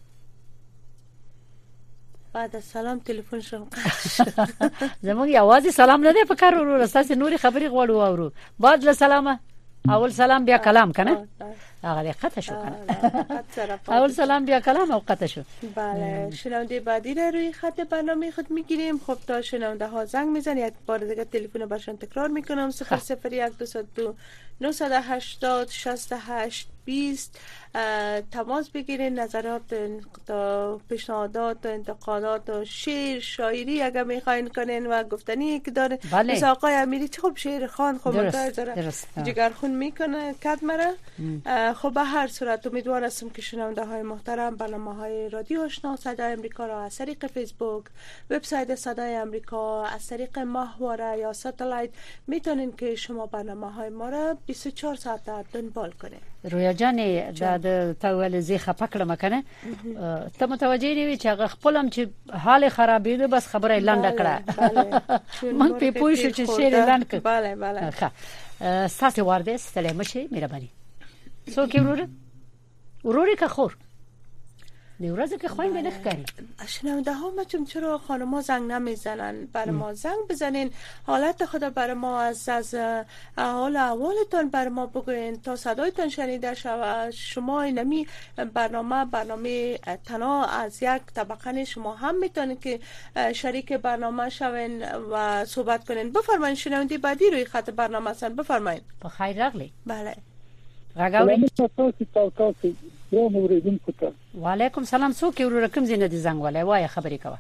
بعد از سلام تلفن شم زموږ یوازې سلام نه دی په کار ورو رساسه نوري خبري غواړو اورو بعد له سلامه اول سلام بیا کلام کنه هغه قطع شو کنه اول سلام بیا کلام او قطع شو. بله شنونده بعدی را روی خط برنامه خود میگیریم. خب تا شنونده ها زنگ میزن یک بار دیگه تلفن برشان تکرار میکنم صفر صفر یک دو صفر دو نه هشتاد شصت و هشت بیست. تماس بگیرین نظرات تا پیشنهادات و انتقادات و شعر شاعری اگر میخواین کنین و گفتنی که داره بله. مثل آقای امیری چه خوب شعر خان خوب داره جگرخون میکنه کد مره. خب به هر صورت امیدوار هستم که شنونده های محترم برنامه های رادیو آشنا صدای امریکا را از طریق فیسبوک وبسایت صدای امریکا از طریق ماهواره یا ساتلایت میتونین که شما برنامه های ما را بیست و چهار ساعت دنبال کنین. رویا جان د تاول زی خپکړه مکنه ته متوجه دی چې هغه خپلم چې حال خرابې ده بس خبره لاندې کړه من په پوه شو چې شعر لاندې کړ. بله بله ښه ساسي ورده سلام شي مهرباني سو کې ورور ورور که خور دی ورځ که خوین نه ښکاری شنونده ها مچم چرا خانم‌ها زنگ نمیزنن بر ما زنگ بزنین حالت خود بر ما از از حال احوالتون بر ما بگوین تا صدایتون شنیده شود. شما اینمی برنامه برنامه تنها از یک طبقه شما هم میتونید که شریک برنامه شوین و صحبت کنین. بفرمایید شنونده بعدی روی خط برنامه هستن بفرمایید. بخیر راغلی. بله راغلی تاسو یو موریدونکو ته وعلیکم سلام څوک ورور کوم زینه دي زنګ ولای وای خبرې کوه.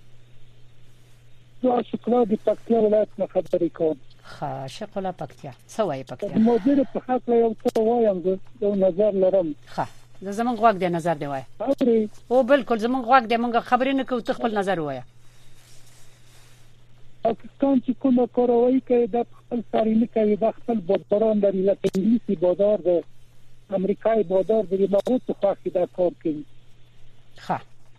زه شکلا د پکتیا ولایت نه خبرې کوم. ښه شکلا پکتیا څه وای پکتیا موضوع په خاطر یو څه وایم زه یو نظر لرم. ښه زمون غوږ د نظر دی وای اوري او بالکل زمون غوږ د مونږ خبرې نه کوو ته خپل نظر وای پاکستان چې کومه کاروایی کوي د خپل ساري نه کوي د خپل بازاران د ملت انګلیسي بازار د امریکای بازار د ماوت خو کې دا کار کوي ښه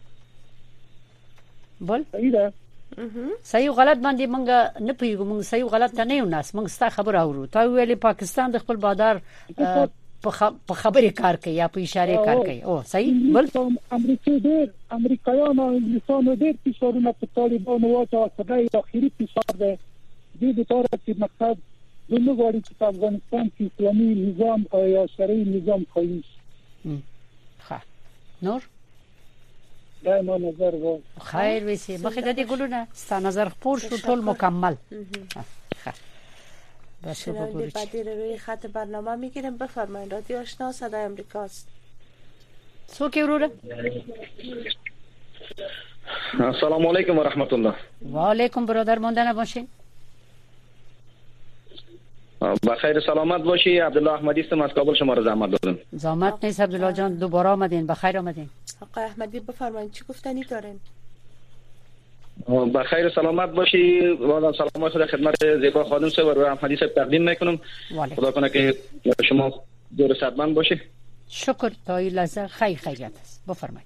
بول صحیح ده صحیح غلط باندې مونږ نه پیګو مونږ صحیح غلط نه یو ناس مونږ ستا خبر اورو تا ویلي پاکستان د خپل بازار په خبرې کار کوي یا په اشاره کار کوي او صحیح بل امریکا ډېر امریکایان او انګلیسانو ډېر فشارونه په طالبانو واچو صدای اخیری فشار ده د دې لپاره چې مقصد د نو غواړي چې په افغانستان کې اسلامي نظام او یا شرعي نظام قائم شي ښه نور دا ما نظر و خیر وسی بخیر د دې ګلونه ستا نظر خپور شو ټول مکمل ښه بس شنونده بعدی رو روی خط برنامه میگیرم. بفرمایید. رادیو آشنا صدای امریکاست. سو کی وروره. السلام علیکم و رحمت الله. و علیکم برادر مونده نباشین. بخیر سلامت باشی. عبدالله احمدی هستم از کابل شما را زحمت دادم. زحمت نیست عبدالله جان، دوباره آمدین. بخیر آمدین. آقای احمدی بفرمایید چی گفتنی دارین؟ بخیر سلامت باشی. والا سلام خدا خدمت زیبا خانم صاحب و احمدی صاحب تقدیم میکنم. خدا کنه که شما دور صحتمند باشی. شکر. تا این لحظه خیر خیریت است. بفرمایید.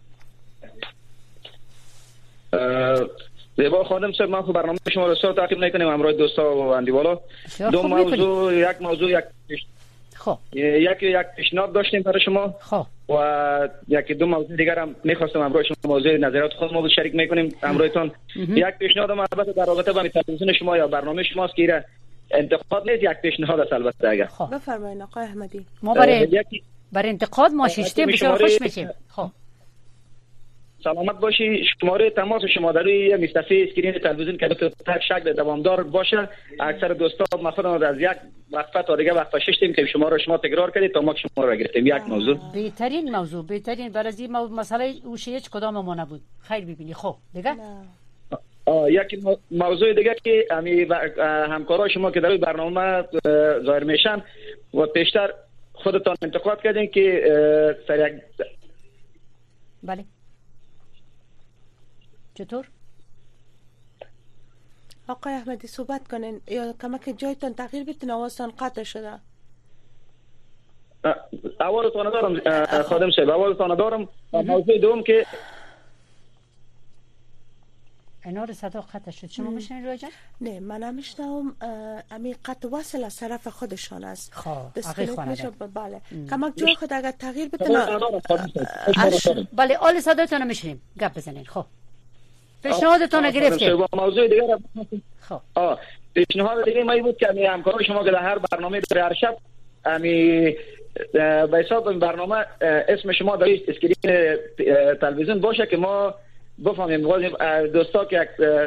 زیبا خانم صاحب ما خب برنامه شما رو سر تعقیب نکنیم همراه دوستا و اندیوالا. دو موضوع یک موضوع یک خب یک یک پیشنهاد داشتیم برای شما. خب و یکی دو موضوع دیگر هم می‌خواستم همراه شما موضوع نظریات خود ما شریک می‌کنیم همراهتون. یک پیشنهاد ما البته در رابطه با تلویزیون شما یا برنامه شماست که انتقاد نیست، یک پیشنهاد است البته. اگر خب بفرمایید آقای احمدی. ما برای برای انتقاد ما شیشته بسیار خوش میشیم. خب سلامت باشی. شماره تماس شما در روی مصطفی اسکرین تلویزیون که به شکل دوامدار باشه. اکثر دوستان مثلا از یک وقفه تا دیگه وقفه ششتیم که شما رو شما تکرار کردید تا ما شما رو گرفتیم. یک موضوع بهترین موضوع بهترین برای این مسئله اوش هیچ کدام ما نبود. خیر ببینی. خب دیگه یک موضوع دیگه که امی همکارای شما که در روی برنامه ظاهر میشن و پیشتر خودتان انتقاد کردین که سر یک بله چطور؟ آقای احمدی صحبت کنین یا کمک جایتون تغییر بدین، آوازتان قطع شده. اولتان دارم خادم صاحب، اولتان دارم. موضوع دوم که اینا رو صدا قطع شد. شما میشنید راجع؟ نه من نمیشنم. امی قطع وصل از طرف خودشان است. خب آقای خواننده بله کمک جای خود اگر تغییر بدین. بله آل صداتون میشنیم. گپ بزنین. خب پیشنهادتون گرفتیم. موضوع دیگه خب آ پیشنهاد دیگه ما بود که می همکارای شما که در هر برنامه در هر شب می به حساب برنامه اسم شما در اسکرین تلویزیون باشه که ما بفهمیم دوستا که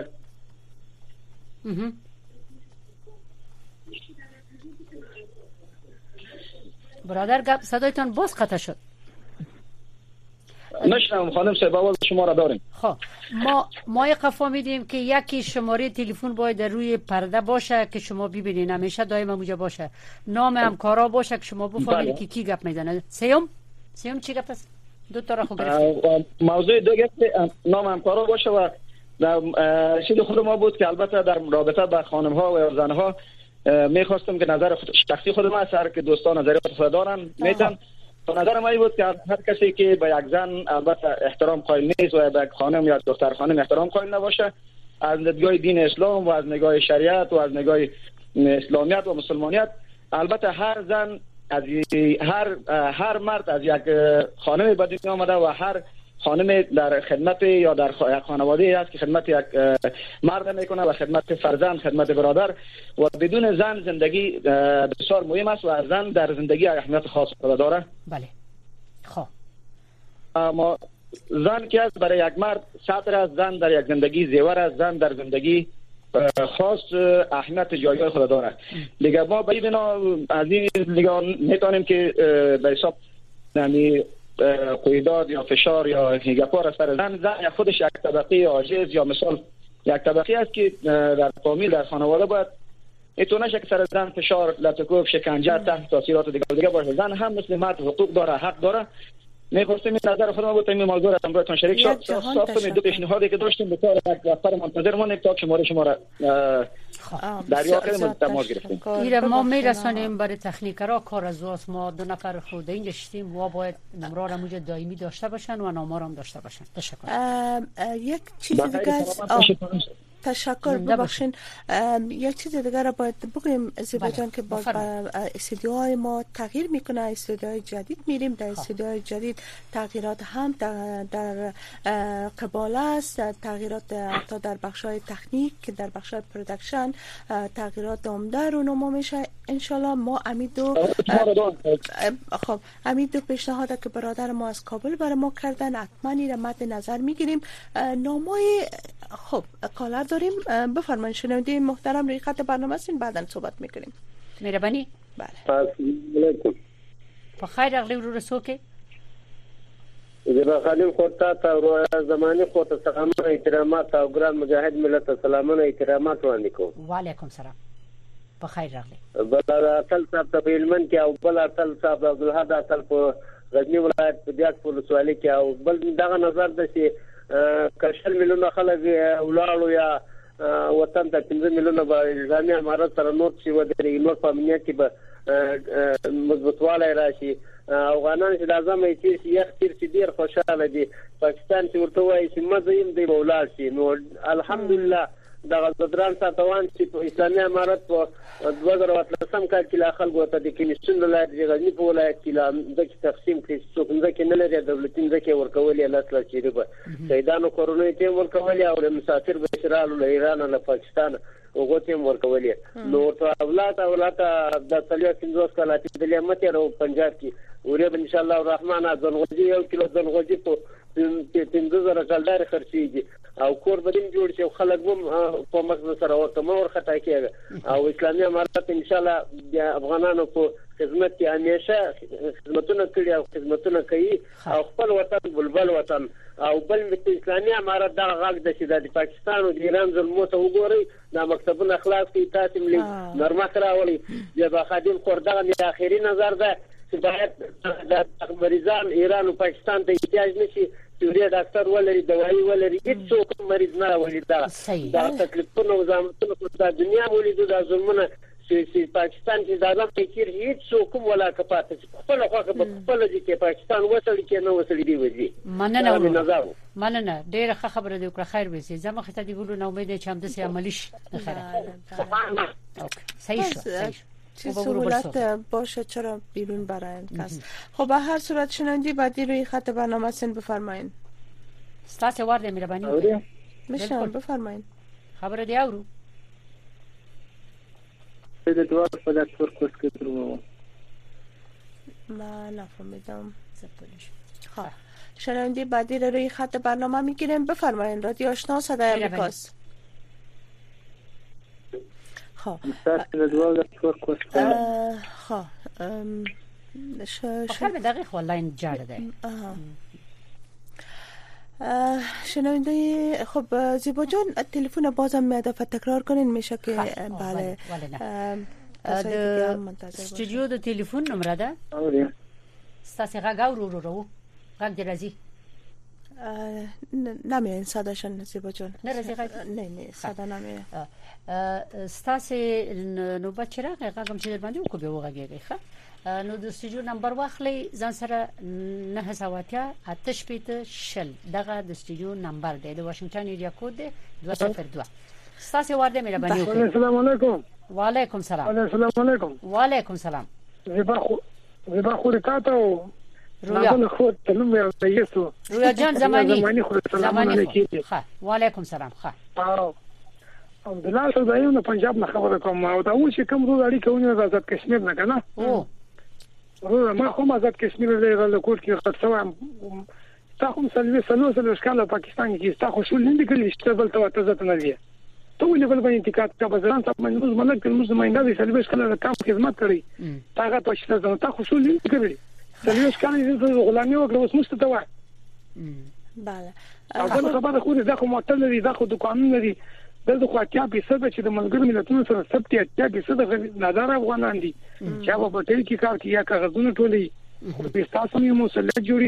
برادر گپ صدایتون باز قطع شد. نشنم خانم صاحب آواز شما را داریم. خب ما ما قفا میدیم که یکی شماره تلفن باید در روی پرده باشه که شما ببینید، همیشه دائما اونجا باشه. نام همکارا باشه که شما بفهمید که کی گپ میزنه. سیوم سیوم چی گپ است؟ دو تا را خوب گرفتیم. موضوع دیگه نام همکارا باشه و شید خود ما بود که البته در رابطه با خانم ها و زن ها میخواستم که نظر شخصی خود ما سر که دوستان نظریات خود دارن میتن. نظر ما بود که هر کسی که به یک زن البته احترام قائل نیست و به یک خانم یا دختر خانم احترام قائل نباشه، از نگاه دین اسلام و از نگاه شریعت و از نگاه اسلامیت و مسلمانیت، البته هر زن از هر هر مرد از یک خانم به دنیا آمده و هر خانم در خدمت یا در خانواده است که خدمت یک مرد میکنه و خدمت فرزند، خدمت برادر، و بدون زن زندگی بسیار مهم است و زن در زندگی اهمیت خاص داره. بله. خب اما زن که است برای یک مرد سطر است، زن در یک زندگی زیور است، زن در زندگی خاص اهمیت جایگاه خود داره. دیگه ما به این بنا از این دیگه میتونیم که به حساب یعنی قیداد یا فشار یا هیگپار سر زن، زن خودش یک طبقه عاجز یا مثال یک طبقه است که در فامیل در خانواده باید ایتونه که سر زن فشار، لطکوب، شکنجه تحت تاثیرات دیگه دیگه باشه. زن هم مثل مرد حقوق داره، حق داره میخواستم این نظر خودم با تیم موضوع را براتون شریک شد. صاحب دو پیشنهادی که داشتیم به طور وقت منتظر مونیم تا شماره شما را دریا کردیم تماس گرفتیم. ایره ما میرسانیم برای تکنیکرها کار از واس. ما دو نفر خود اینجا شدیم و باید نمره را موجه دائمی داشته باشن و نامه هم داشته باشن. تشکر. یک چیز دیگه تشکر. ببخشین یک چیز دیگه را باید بگویم زیبا جان که با استودیوهای ما تغییر میکنه. استودیوهای جدید میریم. در استودیوهای جدید تغییرات هم در, در قبال است. تغییرات تا در بخش‌های تکنیک، در بخش‌های پروداکشن تغییرات عمده رونما میشه انشالله. ما امیدو خب امیدو پیشنهاد که برادر ما از کابل برای ما کردن حتما این را مد نظر میگیریم. نامای خب کالر داریم. بفرمایید شنونده محترم روی خط برنامه هستین، بعداً صحبت میکنیم. مهربانی. بله. السلام بخیر اغلی رو رسوکه. زیبا خانم خودتا تا روی زمانی خودتا سلامون احترامات تا گران مجاهد ملت سلامون احترامات وانی کو. و علیکم سلام. بخیر اغلی. بلا اصل صاحب تا فیلمن کې او بل اصل صاحب عبدالحد اصل په غزنی ولایت په دیاک په سوالي کې او بل دغه نظر د چې کشل ملونه خلک ولاړو یا وطن ته پنځه ملونه به ځاني امارات سره نور شي ودرې نور په امنیت کې به مضبوطوالی راشي. افغانان چې د اعظم ایتي یخ تیر چې ډیر خوشاله دي. پاکستان چې ورته وایي چې مزه یې دی ولاړ شي. نو الحمدلله د غزدران ساتوان چې په اسلامي امارات په دوه زره اتلسم کال کې لا خلکو ته د کمیسیون ولایت د غزنی په ولایت کې لا د تقسیم کړي څوک ځکه نه لري دولتي ځکه ورکول یا لاسل چیرې به سیدانو کورونه ته ورکول او مسافر بشرالو له ایران له پاکستان وګورئ تم ورکول نو ته اولاد اولاد د تلیو سندوس کله چې د لمته رو پنجاب کې ورې ان شاء الله الرحمن ځنغوجي یو کیلو ځنغوجي په پنځه زره کلدار خرڅيږي او کور بدین جوړ شي خلک هم په مقصد سره ورته مور خطا کیږي او اسلامي امارات ان شاء الله د افغانانو په خدمت کې همیشه خدمتونه کړی او خدمتونه کوي او خپل وطن بلبل وطن او بل د اسلامي امارات د غاګ د شیدات د پاکستان او د ایران ظلمو ته وګوري د مکتبونو اخلاص کې تاسو ملي نرمه راولي د خادم خوردغه د اخیری نظر ده چې باید د مریضان ایران او پاکستان ته احتیاج نشي چې ډاکټر ولري دوايي ولري هیڅ مریض نه ولري دا د تکلیفونو او زحمتونو په دنیا ولید د ظلمونه چې پاکستان کې دادم فکر هیڅ کوم ولا کپات خپل خو په خپل دي کې پاکستان وصل کې نه وصل دی وځي مننه مننه ډیره خبره دی وکړه خیر وسی زما خته دی ګلو نو امید چې هم د سي عملیش خیره صحیح شو چه سهولت باشه چرا بیرون برای کس. خب به هر صورت شنوندی بعدی روی خط برنامه سن بفرمایین. ستاسو وارد مهربانی میشم بفرمایین. خبر دی اورو د دوه په دکتور کوس کې درو ما نفهمیدم. خب شنوندی بعدی روی خط برنامه میگیریم بفرمایین. رادیو آشنا صدای امریکاست. خب خب خیلی به دقیق والله جاره ده شنونده. خب زیبا جان تلفن بازم میاد تکرار کنین میشه که بله استودیو د تلفن نمره ده ستاسو غږ اورو رو غږ درازي نمیه سادهشن زیبا جان نه رازی غږ نه نه ساده نمیه ستاسو نوبت چرغ غږم چې باندې وکړو به وغږیږي ښه نو د استودیو نمبر واخلې ځان سره نه سواتیا آتش پیته شل دغه د استودیو نمبر دی د واشنگټن ایریا کود دی دوه صفر دوه ستاسو ورده مهرباني وکړئ. السلام علیکم. وعلیکم سلام. السلام علیکم. وعلیکم سلام. زیبا خو زیبا خو ریکاتو رویا خود تنم رئیسو رویا جان زمانی زمانی خود سلام علیکم. ښه وعلیکم سلام. ښه او عبدالله صدایو نه پنجاب نه خبره کوم او دا و چې کوم روز اړیکه ونیو د آزاد کشمیر نه کنه او روز ما خو آزاد کشمیر له له کوټ کې خرڅوم تا خو سلوي سلو سلو ښکاله پاکستان کې تا خو شول نه دي چې بل ته تاسو نه دی ته ولې بل باندې انتقاد کا بزران ته موږ ملک موږ زمينده دي سلوي ښکاله کام خدمت کړی هغه ته چې تا خو شول نه کړی سلوي ښکاله د غلامي وکړه اوس مستوى بله او بل خبره خو دا خو معتل دي دا خو د قانون لري دغه خو اتیا فیصد چې د ملګرو ملتونو سره ثبت اتیا فیصد نادر افغانان دي چې هغه په ټل کې کار کوي یا کاغذونه ټولي خو په تاسو یې مسلط جوړیږي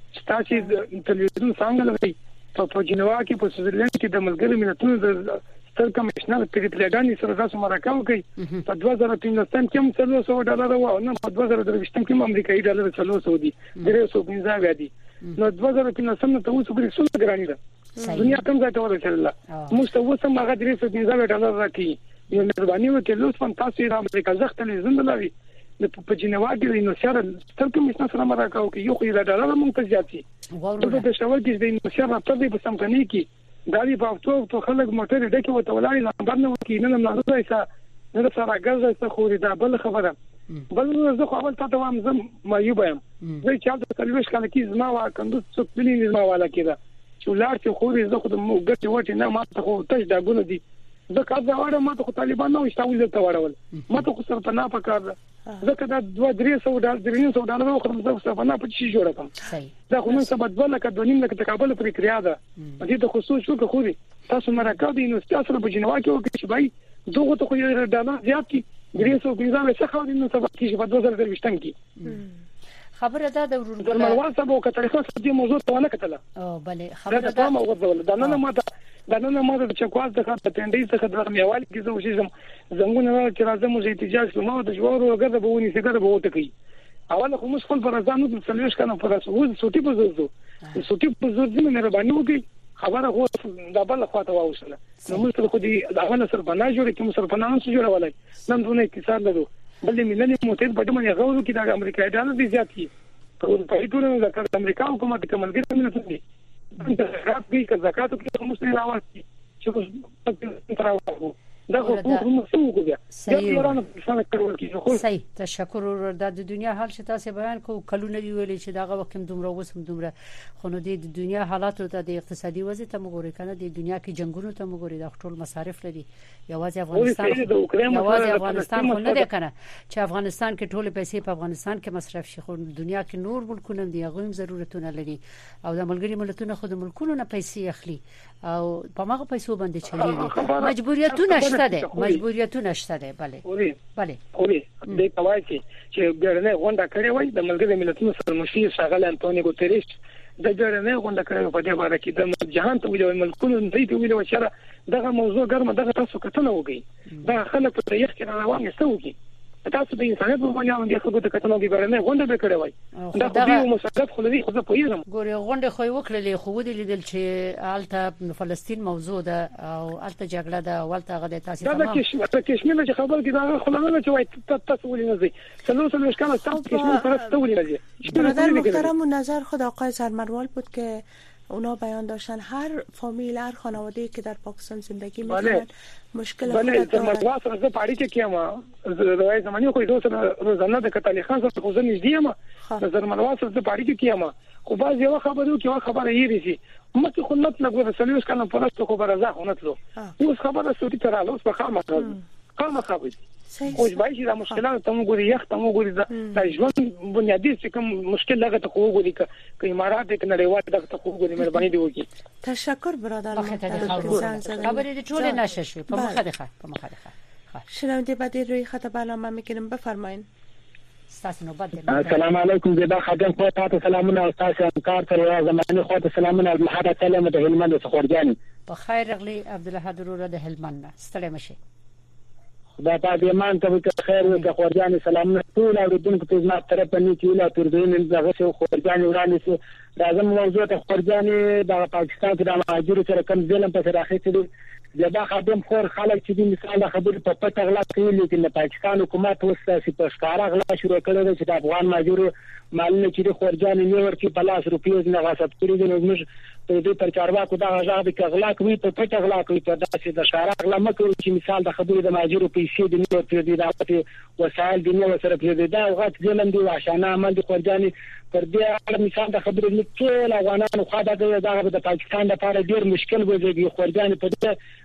تاسو د تلویزیون څنګه لګي په جنوا کې په سویټزرلند کې د ملګرو ملتونو د ستر کمشنر پریټلګانی سره تاسو مرکه وکړي په دوه زره پنځه کې هم څلور سوه ډالر و او نن په دوه زره درویشت کې هم امریکایي ډالر څلور سوه دي درې سوه پنځه دي نو دوه زره پنځه ته اوس پرې څو ګرانی ده دنیا کوم ځای ته ورسېدله موږ ته اوس هم هغه درې سوه پنځه ډالر راکړي یو مهرباني وکړئ لطفا تاسو د امریکا ځخ تلویزیون لري په جنوا کې نو سره ستر کمشنر سره مرکه وکړي یو خو ډالر مونږ ته زیاتي ورته د شاول کې د نو سره په په سمکني کې دالي په افتو ته خلک موټر ډکه وته ولای نمبر نه وکي نه نه نه ځای نه سره غزه څه خو دا بل خبره بل زه خو اول تاسو هم زم ما یوبم زه چې تاسو تلويش کنه کې زما وا کندو څوک پلي زما والا کېده چې لار چې خو زه خو د موګټ وټ نه ما ته خو تاسو دا ګونه دي زه کاځه واړم ما ته خو طالبان نو استاول ته واړول ما ته خو سره پناه پکار زه کدا دوه درې سو ډالر درې سو ډالر خو زه سره پناه په شي جوړ کړم دا خو نن سبا د لکه د نیم لکه تقابل پرکریا ده دې ته خصوص شو خو تاسو مرکه دي نو تاسو په جنوا کې وکړئ چې بای دوه ته خو یو ډالر زیات کی درې سو پنځه څه خو دې نو سبا کې په دوه زره درويشت کې خبره ده د ورور درملوال صاحب او کتل خو دې موضوع ته نه کتل او بلې خبره ده ما وځول دا نه ماته دا نه ماته چې کواز د خاطر ټنډي څخه د میوال کې زه وشم زنګونه نه چې راځم چې احتجاج کوم او د جوړو وګړه به ونی څنګه به وته کوي اول خو موږ خپل پر ځانو د سلوش کنه پر اسو سوتي په زوزو سوتي په زوزو دې مهرباني وکړي خبره هو دا بل خواته واوسله نو موږ خو دې دا غل سر بنا جوړ کې موږ سر بنا نه جوړولای نن دونه اقتصاد لرو بل دې ملي موټر په دې باندې غوړو کې د امریکا ډالر دي زیات کی په دې ټولنه د امریکا حکومت کوملګری نه څه دي د زکات کې زکات کې موږ نه راوځي چې په تراوو دا خو موږ څه وکړو صحیح تشکر ورور د دنیا حال چې تاسو بیان کو کلونه دی ویلي چې داغه وخت دومره وسم دومره خو نو د دنیا حالات ته د اقتصادي وضعیت ته وګورئ کنه د دنیا کې جنگونو ته وګورئ د ټول مصارف لري یوازې افغانستان یوازې افغانستان خو نه ده کنه چې افغانستان کې ټول پیسې په افغانستان کې مصرف شي خو دنیا کې نور ملکونه دي هغه هم ضرورتونه لري او د ملګری ملتونو خو د ملکونو نه پیسې اخلي او په هغه پیسو باندې چلیږي مجبوریتونه شته ده مجبوریتونه شته ده bale bale اوري د کوي چې ګرنه غونډه کړې وای د ملګری ملتونو سره مشیر شغل انټونیو ګوتریش د ګرنه غونډه کړې په دې باندې کې د جهان ته ویل ملکونو دې ته ویل چې دغه موضوع ګرمه دغه تاسو کتنه وګي دا خلک په یخ کې روان استوږي تاسو د انسانیت په بنیاد باندې خو د کتنو کې ګرنه غونډه وکړې وای دا خو دې مسقط خو لري خو زه پوهیږم ګوري غونډه خو وکړلې خو ودی لیدل چې آلته فلسطین موضوع ده او آلته جګړه ده ولته غده تاسو تمام دا کې کشمیر چې خبر کې دا خو نه چې وای تاسو ولې نه زی څلور څلور اشکال تاسو کشمیر سره تاسو ولې نه زی برادر محترم و نظر خود آقای سرمروال بود که اونا بیان داشتن هر فامیل هر خانواده‌ای که در پاکستان زندگی می‌کنن مشکل خود داره. بله مدرسه از پاری که کیم روای زمانی خو دوست روزانه د کتلی خان سره خو نږدې ما نظر مدرسه از پاری که کیم خو باز یو خبرو کې خبره یې رسی مکه خو نت لګو سلیوس کنه پرسته خو برزه خو نتلو اوس خبره سوتي تراله اوس په خامه خامه خبره خو ځای چې دا مشکلات ته موږ یخ ته موږ د ژوند بنیادی څه کوم مشکل لګه ته خو وګوري ک امارات کې نړیوال دغه ته خو وګوري مهرباني دی وکي تشکر برادر خبرې ټول نشه شي په مخه ده په مخه ده شنونده بعد روی خط برنامه میگیریم بفرمایید السلام علیکم زیبا خادم خو ته سلامونه او تاسو همکار تر زمانه خو ته سلامونه محمد سلام د هلمند څخه ورجاني په خیر غلی عبدالحد روره د هلمند ستړي مشه دا په ایمان ته په خیر او د خورجاني سلام ټول اوریدونکو ته زما طرف نه کیله تر دې نه دغه شو خورجاني وړاندې سو راځم موضوع ته خورجاني د پاکستان کې د مهاجرو سره کوم ظلم په راخې دي زیبا خادم خور خلک چې د مثال خبرې په پټه غلا کوي لیکن د پاکستان حکومت وسه په ښکارا غلا شروع کړل چې د افغان مهاجرو مالونه چې خورجاني نه ورکی په لاس روپیو نه غصب کړی دي نو موږ په دې پر چارواکو دا غږ د غلا کوي په پټه غلا کوي په داسې د ښکارا غلا مکو چې مثال د خبرې د مهاجرو پیسې د نور په دې د وسایل د نور سره په دې دا وخت ځلم دي عشان عمل د خورجاني پر دې مثال د خبرې نه ټول افغانانو خو دا د پاکستان لپاره ډیر مشکل وځي خورجاني په دې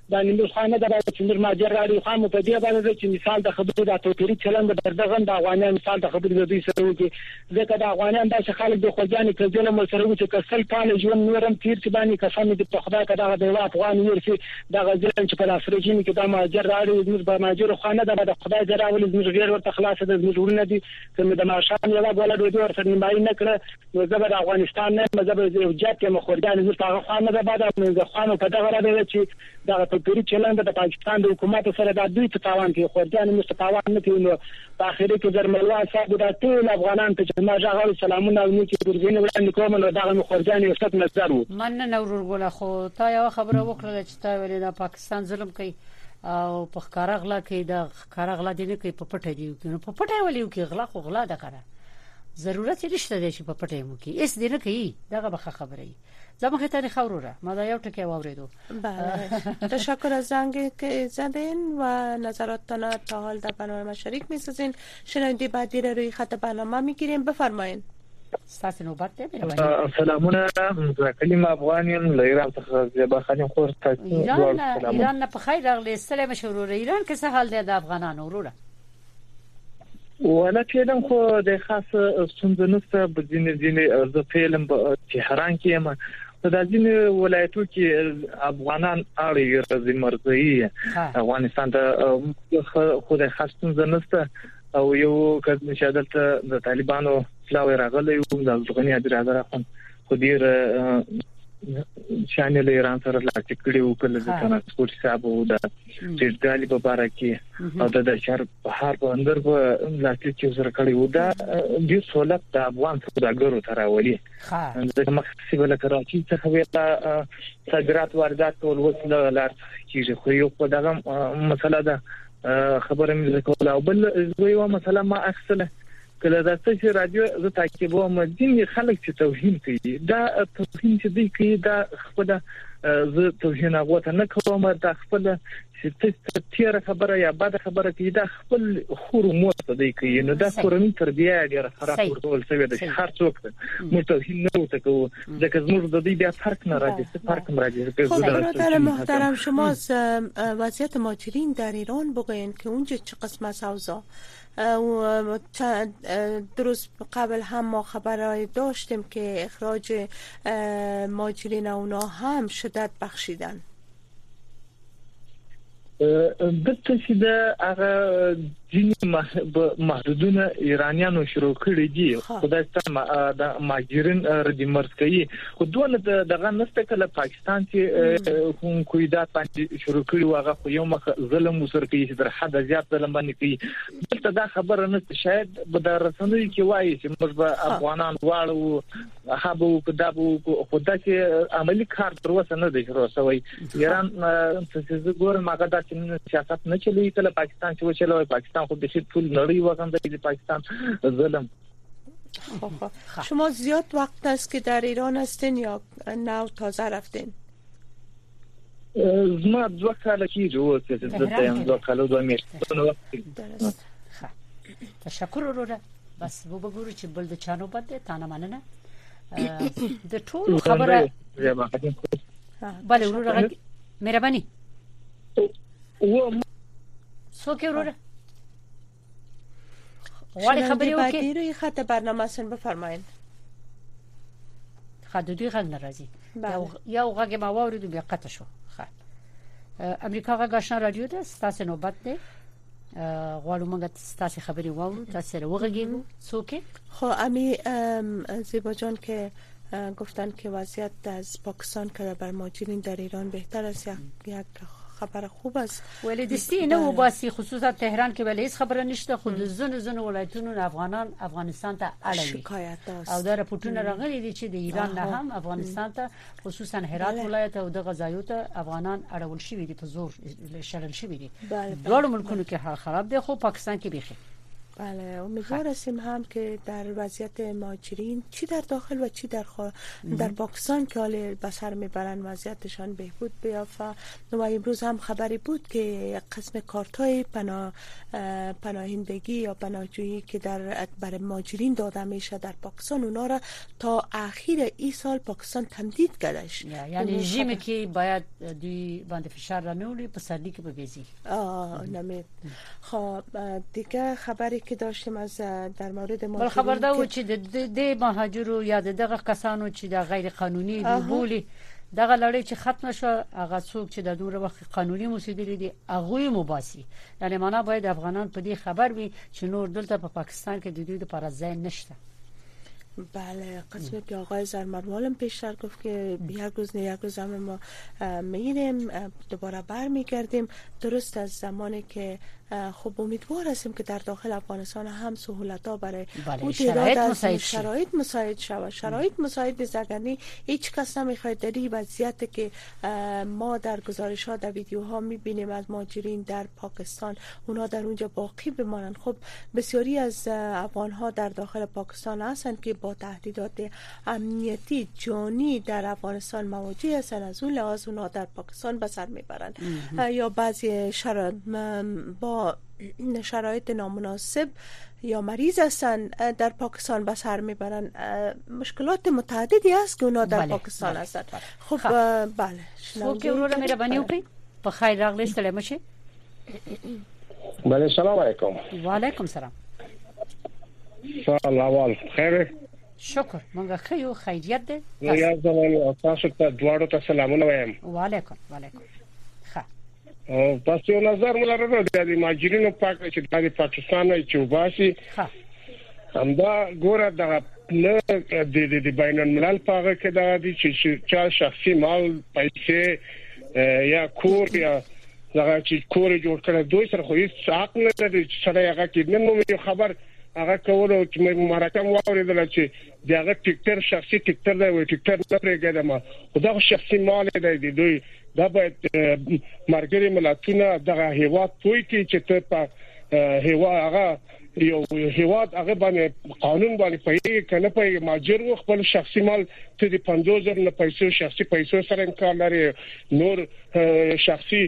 د نیمروز خانه د چندر ماجر راډیو خام په دې باندې چې مثال د خبرو د توپیری چلند د دغه د افغانانو مثال د خبرو د دوی سره وکي ځکه د افغانانو د خلک د خوځانې کړي مل سره وکي کسل پاله ژوند نورم تیر چې باندې قسم دې په خدای کړه د افغان ورسي د غزل چې په افریقا کې د ماجر راډیو د ماجر خانه د خدای جراول د غیر ورته خلاص د مجبورونه دي چې د ماشام یو غوړه دوی ورته نیمای نه کړ نو زبر افغانستان نه مزبر یو جات مخورجان زړه هغه خانه د بعد د خانو په دغه راډیو چې د توپیری چلند د پاکستان د حکومت سره د دوی په تاوان کې خورجان مستتاوان نه کینو په اخر کې درملوان صاحب د ټول افغانان ته جما ژغل سلامونه او نیکی ورغینه وړاندې کوم نو دغه خورجان یو ست نظر وو من نه ورور ګوله خو تا یو خبره وکړه چې تا ویل د پاکستان ظلم کوي او په خارغلا کې د خارغلا دي نه کوي په پټه دی نو په پټه ولیو کې غلا خو غلا ده کړه ضرورت نشته دی چې په پټه مو کې اس دې نه کوي دغه به خبره ای زموږ ته خوروره ما دا یو ټکی واوریدو بله تشکر از زنگی که زدین و نظراتتان تا حال در برنامه شریک می‌سازین شنونده بعدی را روی خط برنامه میگیریم بفرمایید ستاسو نوبت ده سلامونه کلمه افغانیم ایران څخه زیبا خانم خور تاسو ایران ایران نه په خیر راغلی سلام مشهور ایران کې څه حال دی د افغانانو وروره ولا فعلا خو د خاص ستونزنسته بځینې ځینې د فعلم په تهران کې ما په دځینې ولایتو کې افغانان اړ یې مرزي افغانستان ته خو د خاص ستونزنسته او یو کله چې عدالت د طالبانو فلاوی راغلی او د افغاني اداره خو خو ډیر شامل ایران سره لاټ کړي او کله د ترانسپورت حساب او د چټګالي په اړه کې او د شهر په هر په اندر په لاټ کې سره کړي او دا د سہولت د افغان سوداګرو تراولي د مخکې بل کراچي څخه ویلا صادرات واردات ټول وسله لار کیږي خو یو په دغه مسله ده خبره مې کوله او بل یو مسله ما اخصله کله دا چې رادیو ز تعقیبوم دین خلک چې توهین کوي دا توهین چې دی کوي دا خپل ز توهین هغه نه کوم دا خپل چې تیر خبره یا بعد خبره کوي دا خپل خور مو ته دی کوي نو دا کورنۍ تربیه ډیره خراب ورته سوي د هر څوک مو توهین نه وته کو ځکه زموږ د دې بیا فرق نه راځي فرق نه راځي خب محترم شما از وضعیت مهاجرین در ایران بگوین که اونجا چه قسم از اوضاع و درست قبل هم ما خبرای داشتیم که اخراج مهاجرین اونا هم شدت بخشیدن دته چې دا هغه ځینې محدودونه ایرانیانو شروع کړی دي خدای ته د ماجرین ردی مرز کوي خو دونه دغه نسته کله پاکستان چې کوم کویدات باندې شروع کړی هغه خو یو مخ ظلم وسر کوي چې در حد زیات ظلم باندې کوي دلته دا خبره نه شاید به د رسنوي کې وایي چې موږ به افغانان واړو هغه په دابو خو دا چې عملی کار تر اوسه نه دی شروع شوی ایران څه ګورم هغه د سیاست نه چلی کله پاکستان چې وچلوي پاکستان خو د شي ټول نړۍ وغنده د پاکستان ظلم شما زیاد وقت است که در ایران هستین یا نه تازه رفتین زما دوه کاله کېږي اوس چې دلته یم دوه کاله دوه میاشتې تشکر وروره بس وو بګورو چې بل د چانو بد ته نه مننه د ټول خبره بله وروره مهرباني و سوکه وروره ولی خبری وکي روی خط برنامه سن بفرمایید خط دوی غږ ناراضي یو غږ ما واورید بیا قطع شو خط امریکا غږ آشنا رادیو ده ستاسو نوبت ده غواړم موږ ستاسو خبري واورو تاسو وګورئ څوک خو امی زیبا جان که گفتن که وضعیت از پاکستان که بر مهاجرین در ایران بهتر است یک خبر خوب است ولی دستی نه و باسی خصوصا تهران که ولی هیڅ خبره نشته خود زن زن ولایتونو افغانان افغانستان ته اړوي شکایت داشت او در پټونه راغلي دي چې د ایران نه هم افغانستان ته خصوصا هرات ولایت او د غزایو ته افغانان اړول شوی دي په زور شړل شوی دي ډول ملکونو کې حال خراب دي خو پاکستان کې بيخي بله امیدوار هستیم هم که در وضعیت مهاجرین چی در داخل و چی در خا... در پاکستان که حال به سر میبرن وضعیتشان بهبود بیافته. و امروز هم خبری بود که قسم کارت‌های پناه پناهندگی یا پناهجویی که در برای مهاجرین داده میشه در پاکستان اونا را تا اخیر این سال پاکستان تمدید کردش. یعنی رژیمی که باید دی باند فشار را میولی پسندی که بگیزی. آه نمید. خب دیگه خبری که داشتیم از در مورد مهاجرین خبر داو چې د مهاجرو یا دغه کسانو چې د غیر قانوني بولی دغه لړۍ چې ختم شو هغه څوک چې د دوره وخت قانوني موسیدلی دي هغه مباسي. یعنی معنا باید افغانان په دې خبر وي چې نور دلته په پاکستان کې د دوی لپاره ځای نشته. بله قسمی که آقای زرمروالم پیشتر گفت که یک روز نه یک روز هم ما میریم دوباره بر میگردیم درست از زمانی که خب امیدوار هستیم که در داخل افغانستان هم سهولت ها برای بله شرایط مساعد شرایط مساعد شود. شرایط مساعد بزرگانی هیچ کس نمیخواید در این وضعیت که ما در گزارش ها در ویدیوها میبینیم از مهاجرین در پاکستان اونا در اونجا باقی بمانند. خب بسیاری از افغان ها در داخل پاکستان هستند که با تهدیدات امنیتی جانی در افغانستان مواجه هستند. از اون لحاظ اونا در پاکستان به سر میبرند یا بعضی شرایط با شرایط نامناسب یا مریض هستن در پاکستان به سر میبرن. مشکلات متعددی هست که اونا در بله، پاکستان بله، هستن. خب بله سوکی اورورا مهربانی وکړئ په خیر راغلی ستړي مشه. بله سلام علیکم. و علیکم سلام. سلام اول خیر شکر مونږه خیو خیریت ده. یا زمانه تاسو ته دواړو ته سلامونه وایم. و علیکم و علیکم. او تاسو یو نظر ولرئ د مهاجرینو پاک چې د پاکستان نه چوباسي همدا ګوره د نه د د بین الملل پاک کې د دې چې چا شخصي مال پیسې یا کور یا هغه چې کور جوړ کړي دوی سره خو هیڅ حق نه لري چې سره هغه کې نن خبر هغه کولو چې مرکم واوریدل چې دغه ټیکټر شخصي ټیکټر دی ټیکټر نه پرېږدم خو دا شخصي مال دی دوی دا باید مرګري ملتونه دغه هیواد توي کې چې ته په هیواد هغه یو هیواد هغه باندې قانون باندې پېږي کنه په ماجر خپل شخصي مال ته د پنځوس زره نه پیسې شخصي پیسې سره انکار لري نور شخصي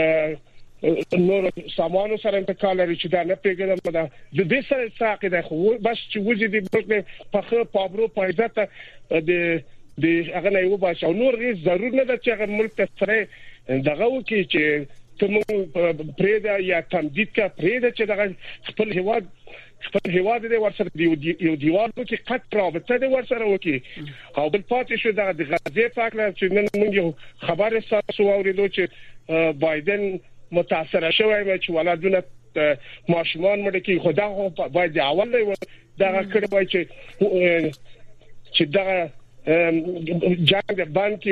نور سامانو سره انتقال لري چې دا نه پیګم دا د دې سره ساقي ده خو بس چې وځي د بلک په خو پابرو پایده ته د د هغه نه یو باش او نور هیڅ ضرور نه ده چې هغه ملک ته سره دغه وکي چې تم پرېدا یا تمدید کا پرېدا چې دغه خپل هواد خپل هواد دې ورسره یو دیوال کې قط رابطه دې ورسره وکي او بل پاتې شو دغه د غزې پاکله چې نن موږ یو خبر تاسو اوریدو چې بایدن متاثر شوی چې ولادونه ماشومان مړ کې خدا باید اول دغه کړی وای چې چې دغه جنگ د بانکي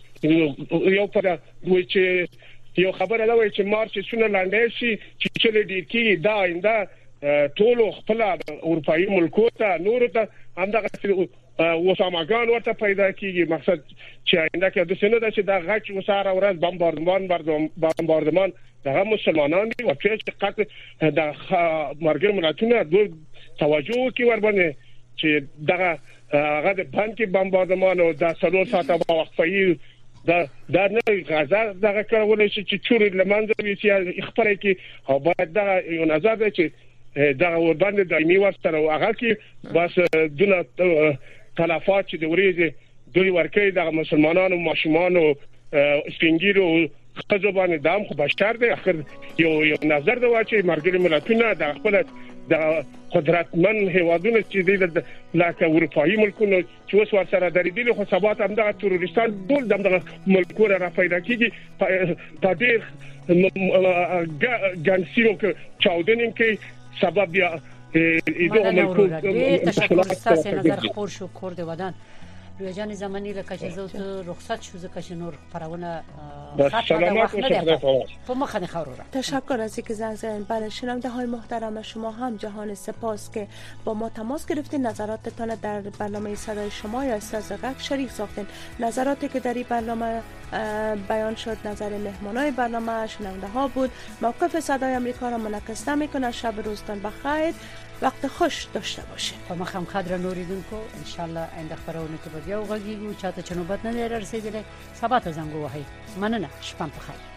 یو پر وای چې یو خبره دا وای چې مارچ شونه لاندې شي چې چلې ډیر کې دا آینده ټول خپل اروپאי ملکو ته نور ته همدغه وساماګان ورته پیدا کیږي مقصد چې آینده کې د سینې د چې د غچ وساره ورځ بمباردمان بمباردمان دغه مسلمانان دي او چې قط د مرګ ملتونه دوی توجه کوي ور باندې چې دغه هغه د بانکي بمباردمان او د سلو ساعته وقفه دا دا نه غزا دغه کولای شي چې چوري لمنځه وي خپل کې او باید دا یو نظر دی چې دا ورباندې دایمي ورسره هغه کې بس دونه تلفات چې د ورېځې دوی ورکې د مسلمانانو ماشومانو سپینګیرو خزبان دام خو بشتر دی اخر یو یو نظر دی چې مرګري ملتونه د خپل د قدرتمن هیوادونو چې د لکه اروپאי ملکونو چې اوس ورسره درېدل خو ثبات هم د تروریستان ټول د ملکونو را پیدا کیږي په ډېر ګانسیو کې چاودنې کې سبب بیا ایدو ملکو تشکر استاسه نظر خور شو کرد ودان روی جان زمانی لکه چې زو رخصت شو زکه چې نور پرونه سلامت باشید. په مخه خورورا تشکر از اینکه زنگ زدین. بله شنونده های محترم، شما هم جهان سپاس که با ما تماس گرفتین، نظراتتان در برنامه صدای شما یا استازغک شریک ساختین. نظراتی که در این برنامه بیان شد نظر مهمانای برنامه شنونده ها بود. موقف صدای امریکا را منعکس نمیکنه. شب روزتان بخیر، وقت خوش داشته باشین. په مخم خضر نوریدونکو ان شاء الله آینده خبرونه کې به بیا وغږیږو. چاته چې نوبت نه رسیدلې سبا ته زنګ وهئ. مننه، شپه په خیر.